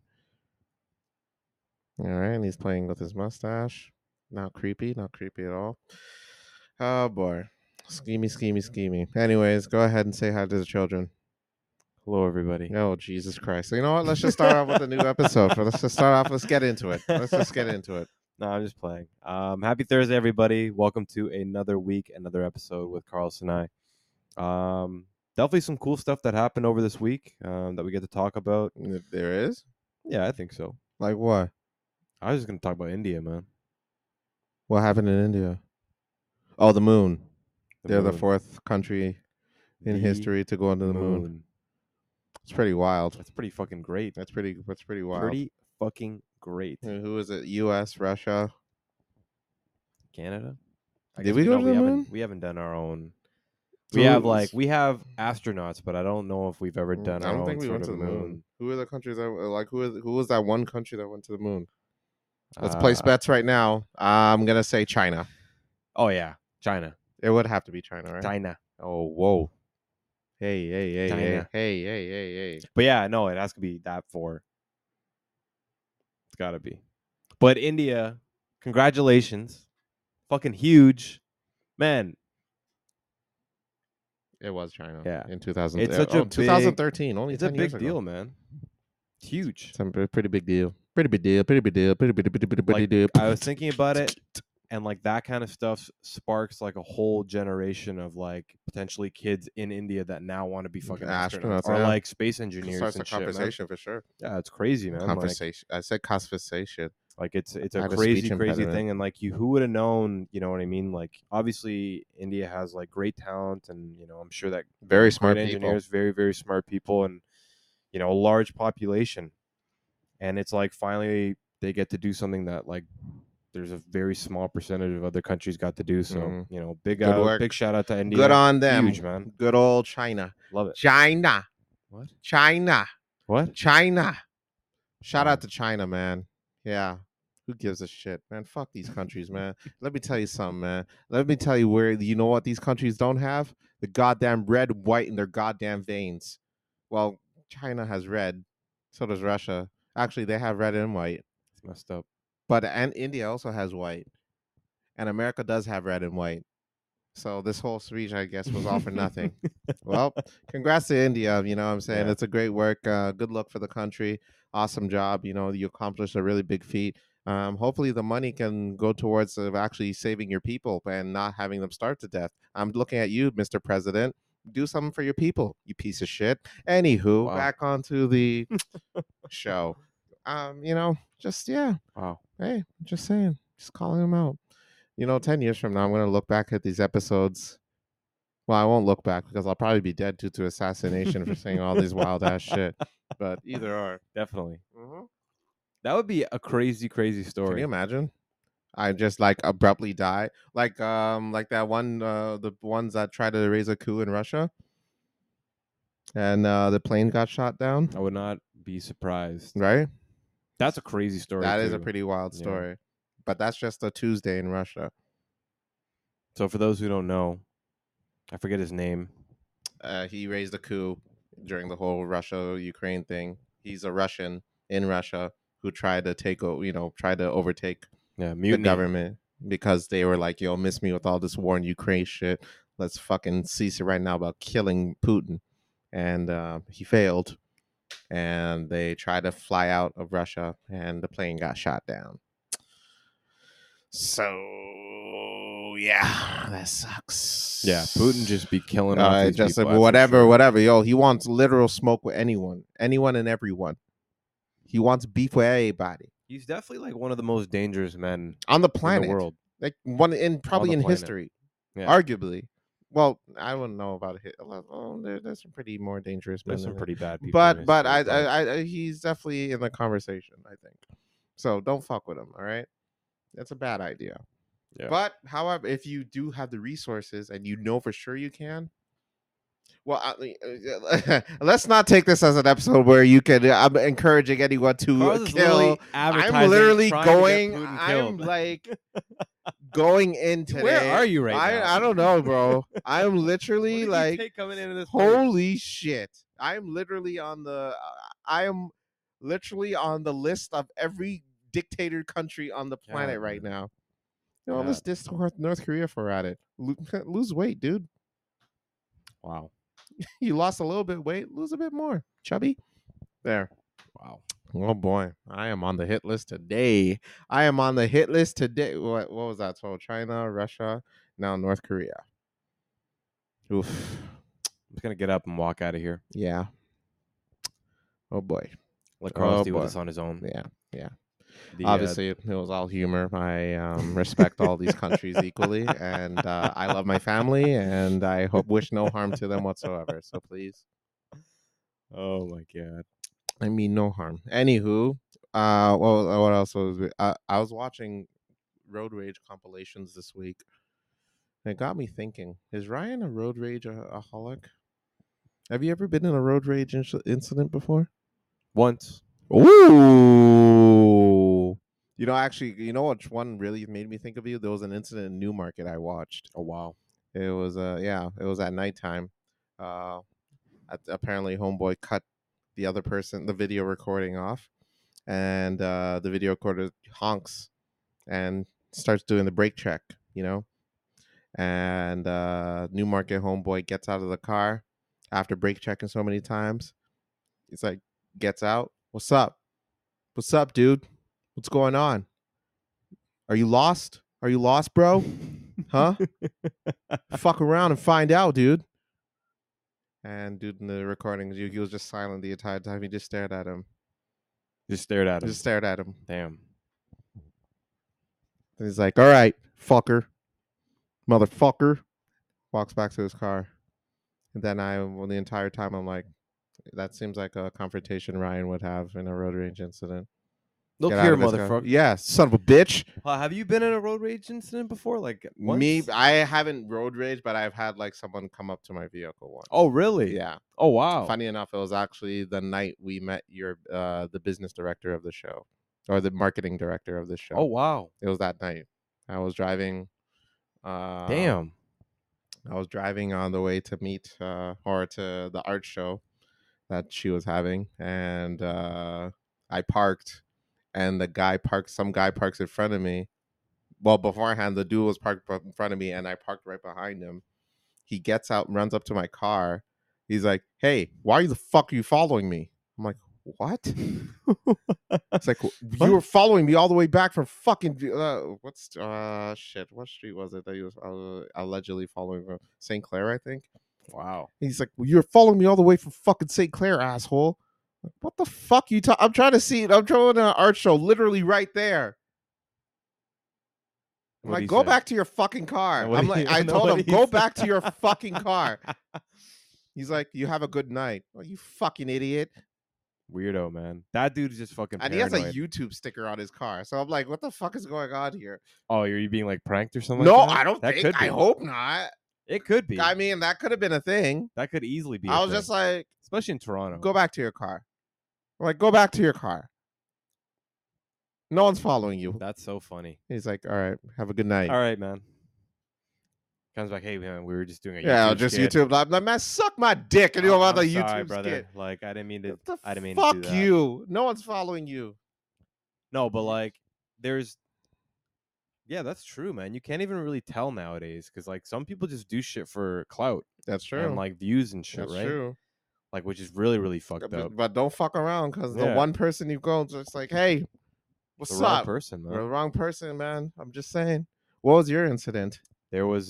All right, and he's playing with his mustache. Not creepy at all. Oh boy, schemy. Anyways, go ahead and say hi to the children. Hello, everybody. Oh, Jesus Christ. So you know what? Let's just start off with a new episode. Let's get into it. Let's just get into it. No, I'm just playing. Happy Thursday, everybody. Welcome to another week, another episode with Carlos and I. Definitely some cool stuff that happened over this week that we get to talk about. There is? Yeah, I think so. Like what? I was just going to talk about India, man. What happened in India? Oh, the moon. They're the fourth country in history to go onto the moon. It's pretty wild. That's pretty fucking great. That's pretty wild. Pretty fucking great. Who is it? U.S., Russia, Canada. Did we go to the moon? We haven't done our own. We have astronauts, but I don't know if we've ever done our own. I don't think we went to the moon. Who are the countries that who was that one country that went to the moon? Let's place bets right now. I'm gonna say China. Oh yeah, China. It would have to be China, right? China. Oh whoa. Hey. China. Hey. But yeah, no, it has to be that 4. It's got to be. But India, congratulations. Fucking huge. Man, It was China. yeah. In 2000. It's such a 2013. Only It's a 10 years big ago. deal, man. Huge. It's a pretty big deal. Pretty big deal. Pretty Like deal. I was thinking about it, and like that kind of stuff sparks like a whole generation of like potentially kids in India that now want to be fucking astronauts or yeah. like space engineers Starts and a shit, man. conversation for sure. Yeah, it's crazy, man. Conversation. I said conversation. Like it's I a had a speech crazy impediment. thing, and like who would have known? You know what I mean? Like obviously India has like great talent, and I'm sure that Very smart great people. engineers, very smart people, and a large population. And it's like finally they get to do something that like there's a very small percentage of other countries got to do. So big Good work. big shout out to India. Good on them. Huge, man. Good old China. Love it. China. What? China. What? China. Shout out to China, man. Yeah. Who gives a shit, man? Fuck these countries, man. Let me tell you something, man. Let me tell you where you know what these countries don't have? The goddamn red, white in their goddamn veins. Well, China has red. So does Russia. Actually, they have red and white. It's messed up. But and India also has white. And America does have red and white. So this whole speech, I guess, was all for nothing. Well, congrats to India. You know what I'm saying? Yeah. It's a great work. Good luck for the country. Awesome job. You accomplished a really big feat. Hopefully the money can go towards actually saving your people and not having them starve to death. I'm looking at you, Mr. President. Do something for your people, you piece of shit. Anywho, Wow. back onto the show. Just yeah. Wow. Hey, just saying. Just calling them out. 10 years from now, I'm going to look back at these episodes. Well, I won't look back because I'll probably be dead due to assassination for saying all these wild ass shit. But either or. Definitely. That would be a crazy story. Can you imagine? I just like abruptly die. Like that one, the ones that tried to raise a coup in Russia. And the plane got shot down. I would not be surprised. Right? That's a crazy story. That is a pretty wild story. Yeah. But that's just a Tuesday in Russia. So for those who don't know, I forget his name. He raised a coup during the whole Russia-Ukraine thing. He's a Russian in Russia who tried to overtake the government because they were like, yo, miss me with all this war in Ukraine shit. Let's fucking cease it right now about killing Putin. And he failed. And they tried to fly out of Russia and the plane got shot down. So yeah, that sucks. Yeah, Putin just be killing off these just people, whatever. Yo, he wants literal smoke with anyone and everyone. He wants beef with everybody. He's definitely like one of the most dangerous men on the planet, in the world. Like probably in history, arguably. Well, I wouldn't know about it. There's some pretty more dangerous men. There's some pretty bad people. But I he's definitely in the conversation, I think. So don't fuck with him. All right. That's a bad idea. Yeah. But, however, if you do have the resources and you know for sure you can, well, let's not take this as an episode where you can. I'm encouraging anyone to kill. I'm literally going. I'm like going in today. Where are you right now? I don't know, bro. I'm literally like coming into this holy place? Shit. I'm literally on the. I am literally on the list of every dictator country on the planet right now. Let's diss North Korea for at it. Lose weight, dude. Wow. You lost a little bit of weight, lose a bit more. Chubby. There. Wow. Oh boy. I am on the hit list today. What was that? So China, Russia, now North Korea. Oof. I'm just gonna get up and walk out of here. Yeah. Oh boy. Let Carlos deal with this on his own. Yeah. Obviously, it was all humor. I respect all these countries equally, and I love my family, and I wish no harm to them whatsoever. So please. Oh my god. I mean, no harm. Anywho, what else was? I was watching road rage compilations this week. And it got me thinking: is Ryan a road rage aholic? Have you ever been in a road rage incident before? Once. Ooh. Actually, which one really made me think of you? There was an incident in Newmarket I watched. Oh wow. It was it was at nighttime. apparently homeboy cut the other person, the video recording off, and the video recorder honks and starts doing the brake check, and Newmarket homeboy gets out of the car after brake checking so many times. It's like, gets out. What's up? What's up, dude? What's going on? Are you lost? Are you lost, bro? Huh? Fuck around and find out, dude. And dude in the recordings, he was just silent the entire time. He just stared at him. Just stared at him. Just stared at him. Damn. And he's like, all right, fucker. Motherfucker. Walks back to his car. And then the entire time, I'm like, that seems like a confrontation Ryan would have in a road rage incident. Look Get out here, of this car. motherfucker. Yeah, son of a bitch. Have you been in a road rage incident before? Like once? Me, I haven't road rage, but I've had like someone come up to my vehicle once. Oh, really? Yeah. Oh, wow. Funny enough, it was actually the night we met the business director of the show, or the marketing director of the show. Oh, wow. It was that night. I was driving. Damn. I was driving on the way to meet or to the art show that she was having, and I parked, and some guy parks in front of me. Well, beforehand, the dude was parked in front of me, and I parked right behind him. He gets out, runs up to my car. He's like, "Hey, why the fuck are you following me?" I'm like, "What?" It's like, you were following me all the way back from fucking what street was it that he was allegedly following from? St. Clair, I think. Wow. He's like, well, you're following me all the way from fucking St. Clair, asshole. What the fuck you I'm trying to see it. I'm trying an art show literally right there. I'm like, go back to your fucking car. I'm like, I told him, go back to your fucking car. He's like, you have a good night. Oh, you fucking idiot. Weirdo, man. That dude's just fucking And paranoid. he has a YouTube sticker on his car. So I'm like, what the fuck is going on here? Oh, are you being like pranked or something? No, like that? I don't think. I hope not. It could be. I mean, that could have been a thing. That could easily be. I was just like, especially in Toronto. Go back to your car. I'm like, go back to your car. No one's following you. That's so funny. He's like, all right, have a good night. All right, man. Comes back, hey man, we were just doing a YouTube skit. YouTube. I'm like, man, suck my dick and you about the YouTube brother. skit. Like, I didn't mean to. I didn't mean fuck to do that. you. No one's following you. No, but like, there's. Yeah, that's true, man. You can't even really tell nowadays because like some people just do shit for clout. That's true. And like views and shit, that's right? True. Like, which is really, really fucked up. But don't fuck around because the one person you go, just like, hey, what's up? Wrong person, man. You're the wrong person, man. I'm just saying. What was your incident? There was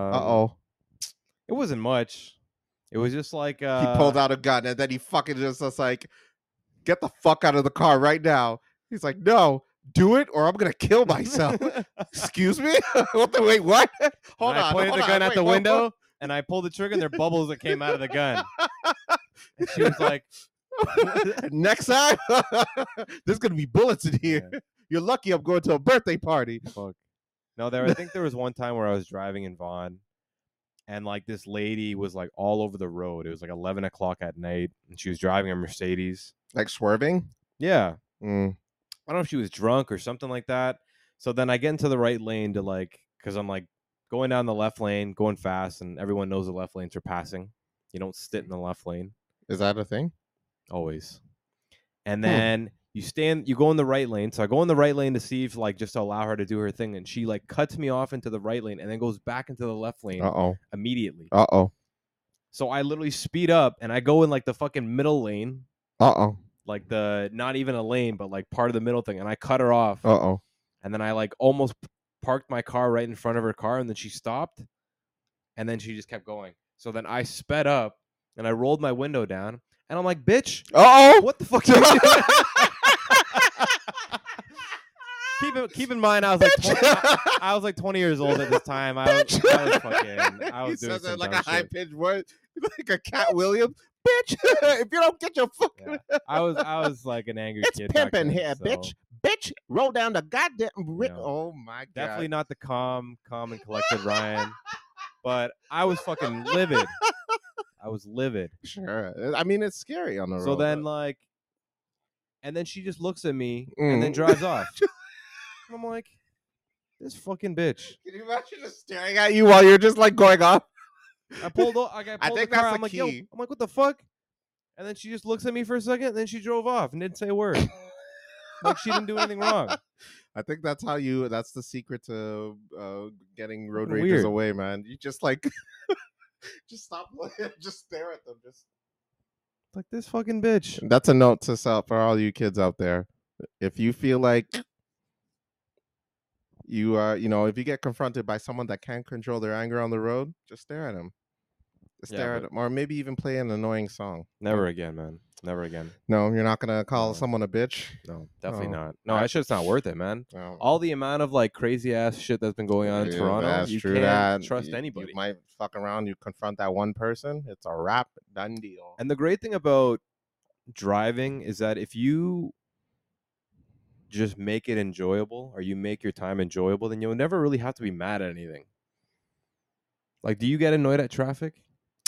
It wasn't much. It was just like he pulled out a gun and then he fucking just was like, get the fuck out of the car right now. He's like, no, do it or I'm gonna kill myself. Excuse me? Wait, what? Hold on. I pointed the gun at the window and I pulled the trigger and there are bubbles that came out of the gun. And she was like, next time there's gonna be bullets in here. Yeah. You're lucky I'm going to a birthday party. Fuck. No, I think there was one time where I was driving in Vaughan and like this lady was like all over the road. It was like 11 o'clock at night and she was driving a Mercedes. Like swerving? Yeah. I don't know if she was drunk or something like that. So then I get into the right lane to like, because I'm like going down the left lane, going fast, and everyone knows the left lanes are passing. You don't sit in the left lane. Is that a thing? Always. And then you go in the right lane. So I go in the right lane to see if like just to allow her to do her thing. And she like cuts me off into the right lane and then goes back into the left lane immediately. So I literally speed up and I go in like the fucking middle lane. Like the not even a lane, but like part of the middle thing. And I cut her off. And then I like almost parked my car right in front of her car. And then she stopped. And then she just kept going. So then I sped up and I rolled my window down. And I'm like, bitch. What the fuck are you doing? Keep in mind, I was like 20 years old at this time. I was doing some like dumb a high shit. pitched word, like a Cat Williams. Bitch, if you don't get your fucking, I was like an angry it's kid. pimping back then, here, so, bitch. Roll down the goddamn. know, Oh my god, definitely not the calm and collected Ryan, but I was fucking livid. I was livid. Sure, I mean it's scary on the road. So then like, and then she just looks at me and then drives off. And I'm like, this fucking bitch. Can you imagine just staring at you while you're just like going off? I pulled the I car. think that's the I'm like, yo, key. I'm like, what the fuck? And then she just looks at me for a second, and then she drove off and didn't say a word. Like she didn't do anything wrong. I think that's how you. That's the secret to getting road Fucking ragers weird. away, man. You just like, just stop looking, just stare at them. Just Like this fucking bitch. that's a note to self for all you kids out there. If you feel like you are, if you get confronted by someone that can't control their anger on the road, just stare at them. Stare at but- them, or maybe even play an annoying song. Never again, man. Never again. No, you're not gonna call No. someone a bitch. No, definitely No. not. No, that shit's not worth it, man. No. All the amount of like crazy ass shit that's been going on in Yeah, Toronto, that's you true. can't That trust you anybody. might fuck around. You confront that one person, it's a wrap, done deal. And the great thing about driving is that if you just make it enjoyable, or you make your time enjoyable, then you'll never really have to be mad at anything. Like, do you get annoyed at traffic?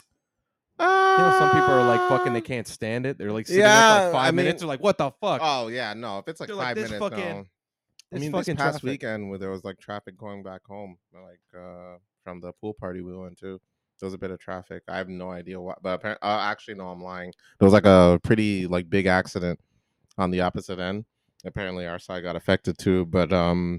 Some people are like fucking, they can't stand it. They're like sitting there for like 5 minutes. They're like, what the fuck? Oh yeah, no. If it's like They're 5 like, this minutes, fucking- no. This this fucking past traffic. weekend where there was like traffic going back home, like from the pool party we went to, there was a bit of traffic. I have no idea what, but apparently, actually, no, I'm lying. There was like a pretty like big accident on the opposite end. Apparently, our side got affected too, but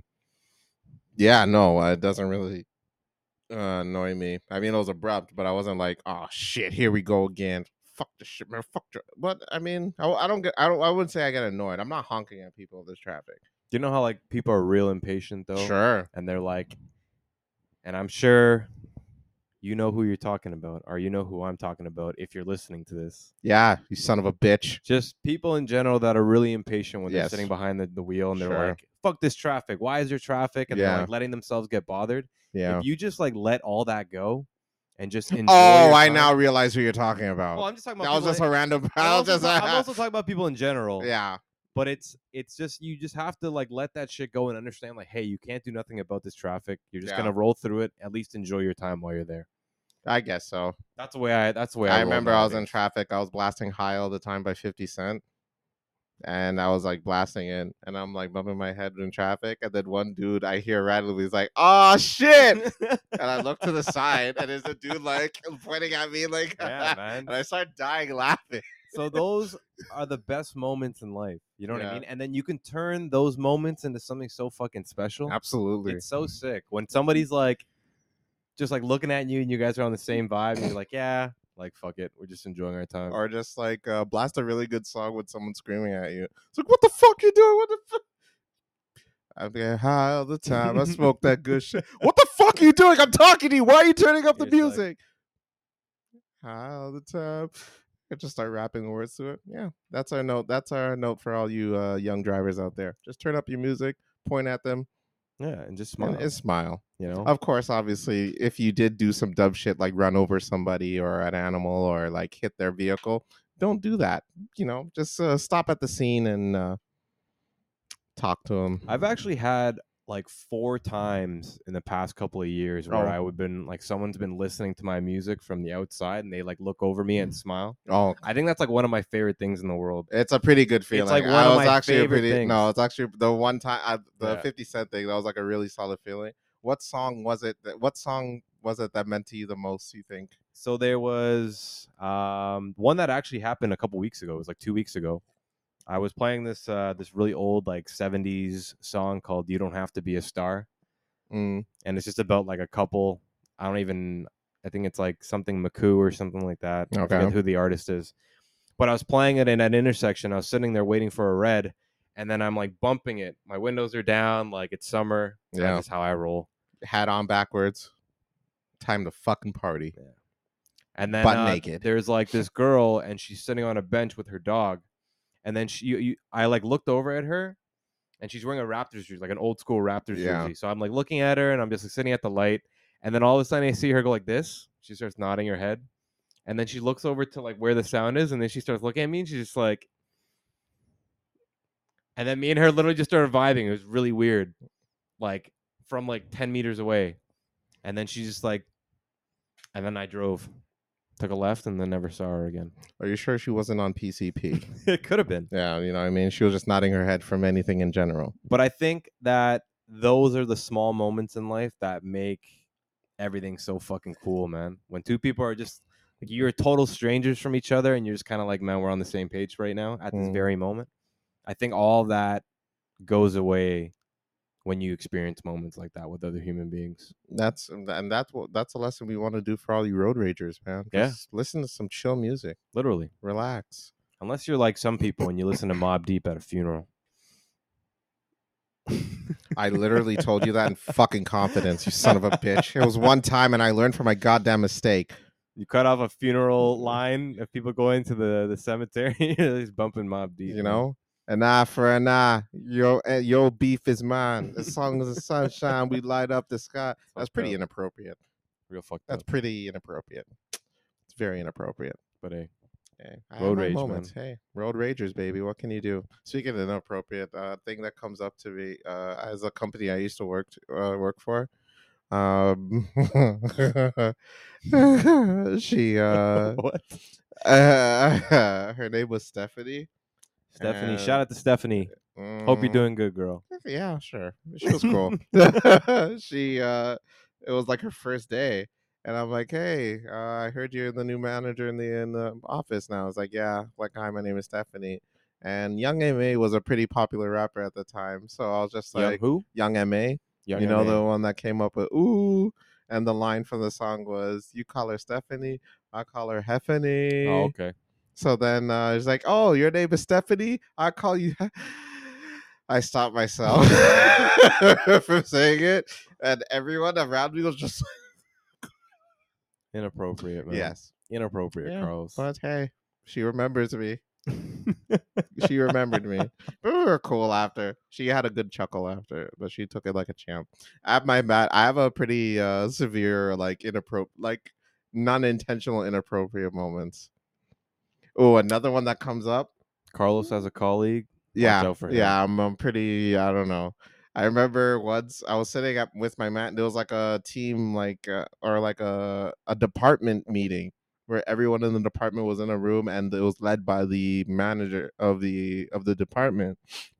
yeah, no, it doesn't really annoy me. I mean, it was abrupt, but I wasn't like, oh shit, here we go again. Fuck the shit, man. Fuck. But I mean, I wouldn't say I get annoyed. I'm not honking at people with this traffic. Do you know how like people are real impatient though? Sure. And they're like, and I'm sure you know who you're talking about, or you know who I'm talking about if you're listening to this. Yeah, you son of a bitch. Just people in general that are really impatient when they're Yes. sitting behind the wheel, and they're Sure. like, fuck this traffic. Why is there traffic? And they're Yeah. like letting themselves get bothered. Yeah. If you just like let all that go and just enjoy Oh, your I time- now realize who you're talking about. Well, I'm just talking about that was people just a random. I'm also talking about people in general. yeah. But it's just, you just have to like let that shit go and understand like, hey, you can't do nothing about this traffic. You're just Yeah. gonna roll through it. At least enjoy your time while you're there. I guess so. That's the way I I roll remember I was in nowadays. traffic. I was blasting High All the Time by 50 Cent. And I was like blasting it. And I'm like bumping my head in traffic. And then one dude I hear randomly is like, oh shit. And I look to the side and there's a dude like pointing at me like, Yeah, man. And I start dying laughing. So those are the best moments in life. You know what I Yeah. mean? And then you can turn those moments into something so fucking special. Absolutely. It's so sick when somebody's like, just like looking at you and you guys are on the same vibe and you're like, yeah, like fuck it, we're just enjoying our time. Or just like blast a really good song with someone screaming at you. It's like, what the fuck you doing? What the fuck? I'm getting high all the time. I smoke that good shit. What the fuck are you doing? I'm talking to you. Why are you turning up the You're just like- music? High all the time. I just start rapping words to it. Yeah, that's our note. That's our note for all you young drivers out there. Just turn up your music, point at them, Yeah, and just smile. and smile. You know, Of course, obviously, if you did do some dumb shit like run over somebody or an animal or like hit their vehicle, don't do that. Just stop at the scene and talk to them. I've actually had like 4 times in the past couple of years where Oh. I would been like, someone's been listening to my music from the outside and they like look over me and smile. Oh, I think that's like one of my favorite things in the world. it's a pretty good feeling. like one I of was my actually favorite things. No, it's actually the one time the Yeah. 50 Cent thing. That was like a really solid feeling. What song was it? What song was it that meant to you the most? You think? So there was one that actually happened a couple weeks ago. It was like 2 weeks ago. I was playing this really old like 70s song called "You Don't Have to Be a Star," Mm. and it's just about like a couple. I think it's like something McCoo or something like that. I Okay. forget who the artist is. But I was playing it in an intersection. I was sitting there waiting for a red, and then I'm like bumping it. My windows are down, like it's summer. Yeah. That's just how I roll. Hat on backwards. Time to fucking party. And then Butt naked. there's like this girl, and she's sitting on a bench with her dog. And then I like looked over at her, and she's wearing a Raptors jersey, like an old school Raptors Yeah. jersey. So I'm like looking at her, and I'm just like, sitting at the light. And then all of a sudden, I see her go like this. She starts nodding her head, and then she looks over to like where the sound is, and then she starts looking at me, and she's just like. And then me and her literally just started vibing. It was really weird, like from like 10 meters away. And then she's just like, and then I drove, took a left, and then never saw her again. Are you sure she wasn't on PCP? It could have been. Yeah, you know what I mean? She was just nodding her head from anything in general. But I think that those are the small moments in life that make everything's so fucking cool, man. When two people are just like you're total strangers from each other, and you're just kind of like, man, we're on the same page right now at this very moment. I think all that goes away when you experience moments like that with other human beings. That's a lesson we want to do for all you road ragers, man. Just listen to some chill music. Literally. Relax. Unless you're like some people and you listen to Mobb Deep at a funeral. I literally told you that in fucking confidence, you son of a bitch. It was one time and I learned from my goddamn mistake. You cut off a funeral line if people go into the cemetery, he's bumping Mobb Deep. You know? An eye for an eye. Your beef is mine. As long as the sunshine, we light up the sky. That's pretty inappropriate. Real fucked up. That's pretty inappropriate. It's very inappropriate. But hey, road rage moments. Man. Hey, road ragers, baby. What can you do? Speaking of inappropriate, thing that comes up to me as a company I used to work for. She what? Her name was Stephanie. Stephanie, shout out to Stephanie. Hope you're doing good, girl. Yeah, sure. She was cool. It was like her first day. And I'm like, hey, I heard you're the new manager in the office now. I was like, yeah. Like, hi, my name is Stephanie. And Young M.A. was a pretty popular rapper at the time. So I was just like, who? Young M.A. You know, the one that came up with, ooh. And the line from the song was, you call her Stephanie, I call her Heffany. Oh, okay. So then it's like, oh, your name is Stephanie? I call you. I stopped myself from saying it. And everyone around me was just inappropriate, man. Yes. Inappropriate, Carlos. But hey, she remembers me. She remembered me. But we were cool after. She had a good chuckle after, but she took it like a champ. At my mat, I have a pretty severe, like, non-intentional inappropriate moments. Oh, another one that comes up. Carlos has a colleague. Yeah, I'm pretty. I don't know. I remember once I was sitting up with my mat. There was like a team, or like a department meeting where everyone in the department was in a room, and it was led by the manager of the department.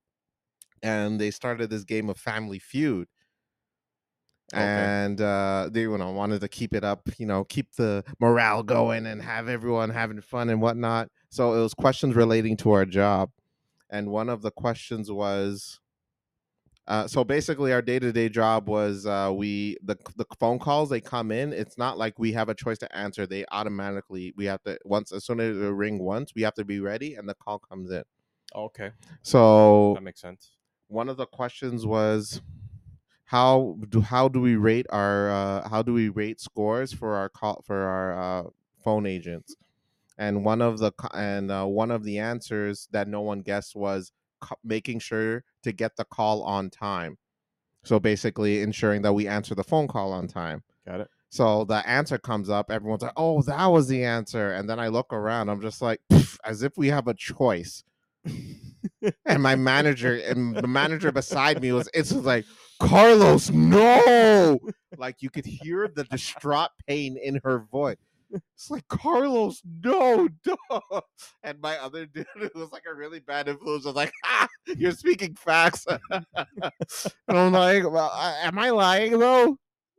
And they started this game of Family Feud. Okay. And they wanted to keep it up, keep the morale going and have everyone having fun and whatnot. So it was questions relating to our job. And one of the questions was, so basically our day-to-day job was the phone calls, they come in. It's not like we have a choice to answer. They automatically, we have to, as soon as it ring once, we have to be ready and the call comes in. Okay. So that makes sense. One of the questions was, how do we rate scores for our phone agents? And one of the answers that no one guessed was making sure to get the call on time. So basically ensuring that we answer the phone call on time. Got it. So the answer comes up, everyone's like, oh, that was the answer. And then I look around, I'm just like, as if we have a choice. And my manager and the manager beside me was like, Carlos, no. Like you could hear the distraught pain in her voice. It's like, Carlos, no. And my other dude, who was like a really bad influence, was like, you're speaking facts. And I'm like, well, am I lying though?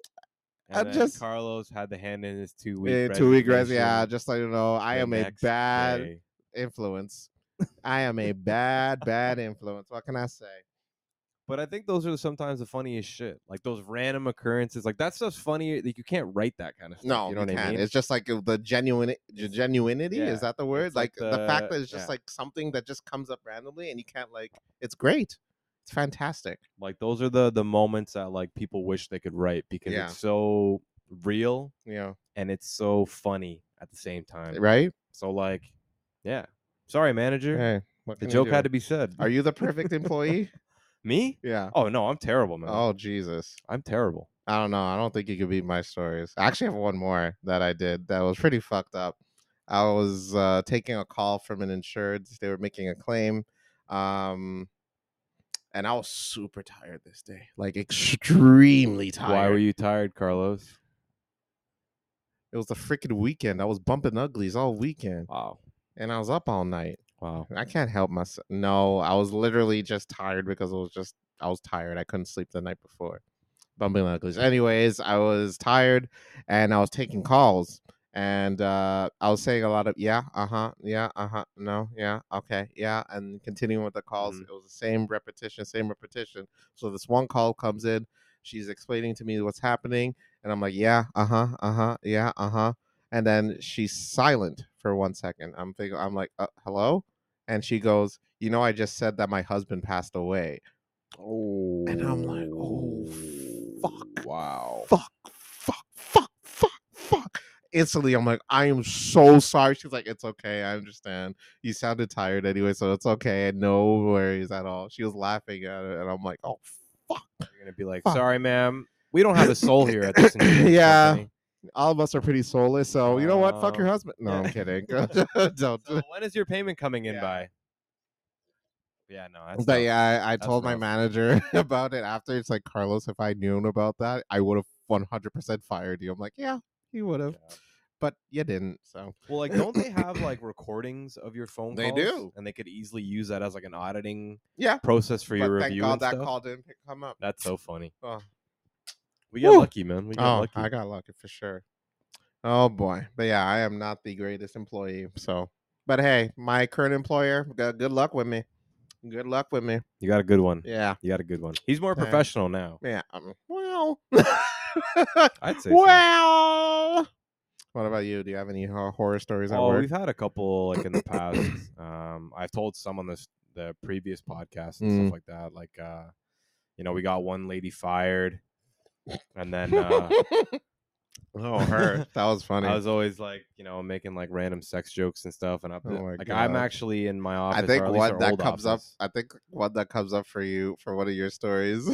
And Carlos had the hand in his 2-week resignation. Yeah, just so you know, I am a bad influence. I am a bad influence. What can I say? But I think those are sometimes the funniest shit. Like those random occurrences. Like that stuff's funny. Like you can't write that kind of stuff. No, you know what I mean? It's just like the genuinity. Yeah. Is that the word? It's like the fact that it's just like something that just comes up randomly and you can't it's great. It's fantastic. Like those are the moments that like people wish they could write because it's so real. Yeah. And it's so funny at the same time. Right? So like, yeah. Sorry, manager. Hey, the joke had to be said. Are you the perfect employee? Me? Yeah. Oh no, I'm terrible, man. Oh Jesus. I'm terrible. I don't know. I don't think you could beat my stories. I actually have one more that I did that was pretty fucked up. I was taking a call from an insured. They were making a claim. And I was super tired this day. Like extremely tired. Why were you tired, Carlos? It was the freaking weekend. I was bumping uglies all weekend. Wow. And I was up all night. Wow. I can't help myself. No, I was literally just tired because I was tired. I couldn't sleep the night before. bumping uglies. Anyways, I was tired and I was taking calls. And I was saying a lot of yeah, no, yeah, okay, yeah, and continuing with the calls. Mhm. It was the same repetition. So this one call comes in. She's explaining to me what's happening, and I'm like, yeah, yeah, and then she's silent for 1 second. I'm like, hello, and she goes, I just said that my husband passed away, Oh. and I'm like, oh, fuck. Wow. Fuck. Instantly, I'm like, I am so sorry. She's like, it's okay. I understand. You sounded tired anyway, so it's okay. No worries at all. She was laughing at it, and I'm like, oh, fuck. You're gonna be like, Fuck. sorry, ma'am. We don't have a soul here at this insurance Yeah. company. All of us are pretty soulless, so you know what? Fuck your Um, husband. No, yeah. I'm kidding. Don't. So when is your payment coming in Yeah. by? Yeah, no, that's But tough. yeah, I That's told my rough. manager about it after. It's like, Carlos, if I known about that, I would have 100% fired you. I'm like, yeah, he would have, Yeah. but you didn't. So Well, like, don't they have like recordings of your phone They calls? do. And they could easily use that as like an auditing yeah, process for your but thank review God and that stuff. call didn't come up. That's so funny. Oh. We get Woo. lucky, man. We get lucky. I got lucky for sure. Oh boy, but yeah, I am not the greatest employee. So, but hey, my current employer, good luck with me. Good luck with me. You got a good one. Yeah, You got a good one. He's more Thanks. professional now. yeah. Well, I'd say so. well. What about you? Do you have any horror stories at Oh, work? we've had a couple like in the past. I've told some on the previous podcast and stuff like that. Like, we got one lady fired, and then Oh, her. That was funny. I was always like, making like random sex jokes and stuff. And Oh my like, I'm God. actually in my office. I think or at least one our that old comes up. office. I think one that comes up for you for one of your stories.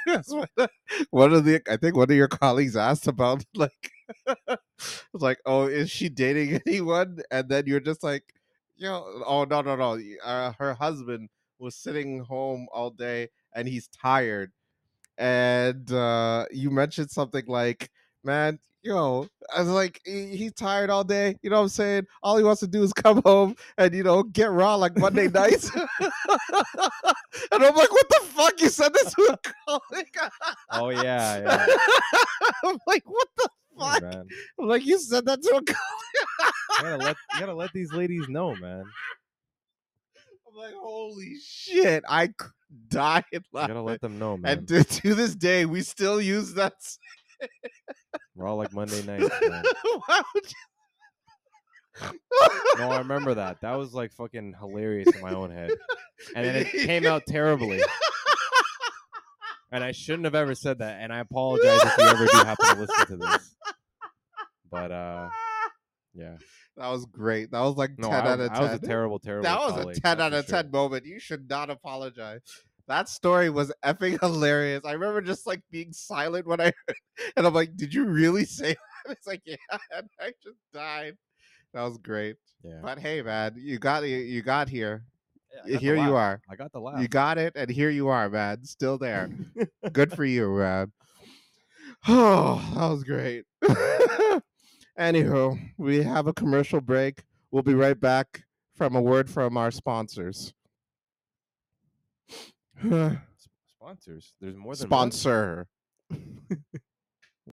one of your colleagues asked about like, it's like, oh, is she dating anyone? And then you're just like, oh no. Her husband was sitting home all day and he's tired, and you mentioned something like, man, I was like, he's tired all day. You know what I'm saying? All he wants to do is come home and, get raw like Monday nights. And I'm like, what the fuck? You said this to a colleague? Oh yeah. I'm like, what the Hey, fuck? man. I'm like, you said that to a colleague? You gotta let these ladies know, man. I'm like, holy shit. I died You laughing. gotta let them know, man. And to this day, we still use that. We're all like Monday nights, man. Why would No, I remember that. That was like fucking hilarious in my own head. And then it came out terribly. And I shouldn't have ever said that. And I apologize if you ever do happen to listen to this. But yeah. That was great. That was like 10 No, out of 10. I was a terrible That was colleague, a 10 that's out for of 10 moment. You should not apologize. That story was effing hilarious. I remember just like being silent when I heard, and I'm like, did you really say that? It's like, yeah, and I just died. That was great. Yeah. But hey, man, you got here. Yeah, I got the Here you laugh. are. I got the laugh. You got it, and here you are, man. Still there. Good for you, man. Oh, that was great. Anywho, we have a commercial break. We'll be right back from a word from our sponsors. Sponsors. There's more than one. Sponsor.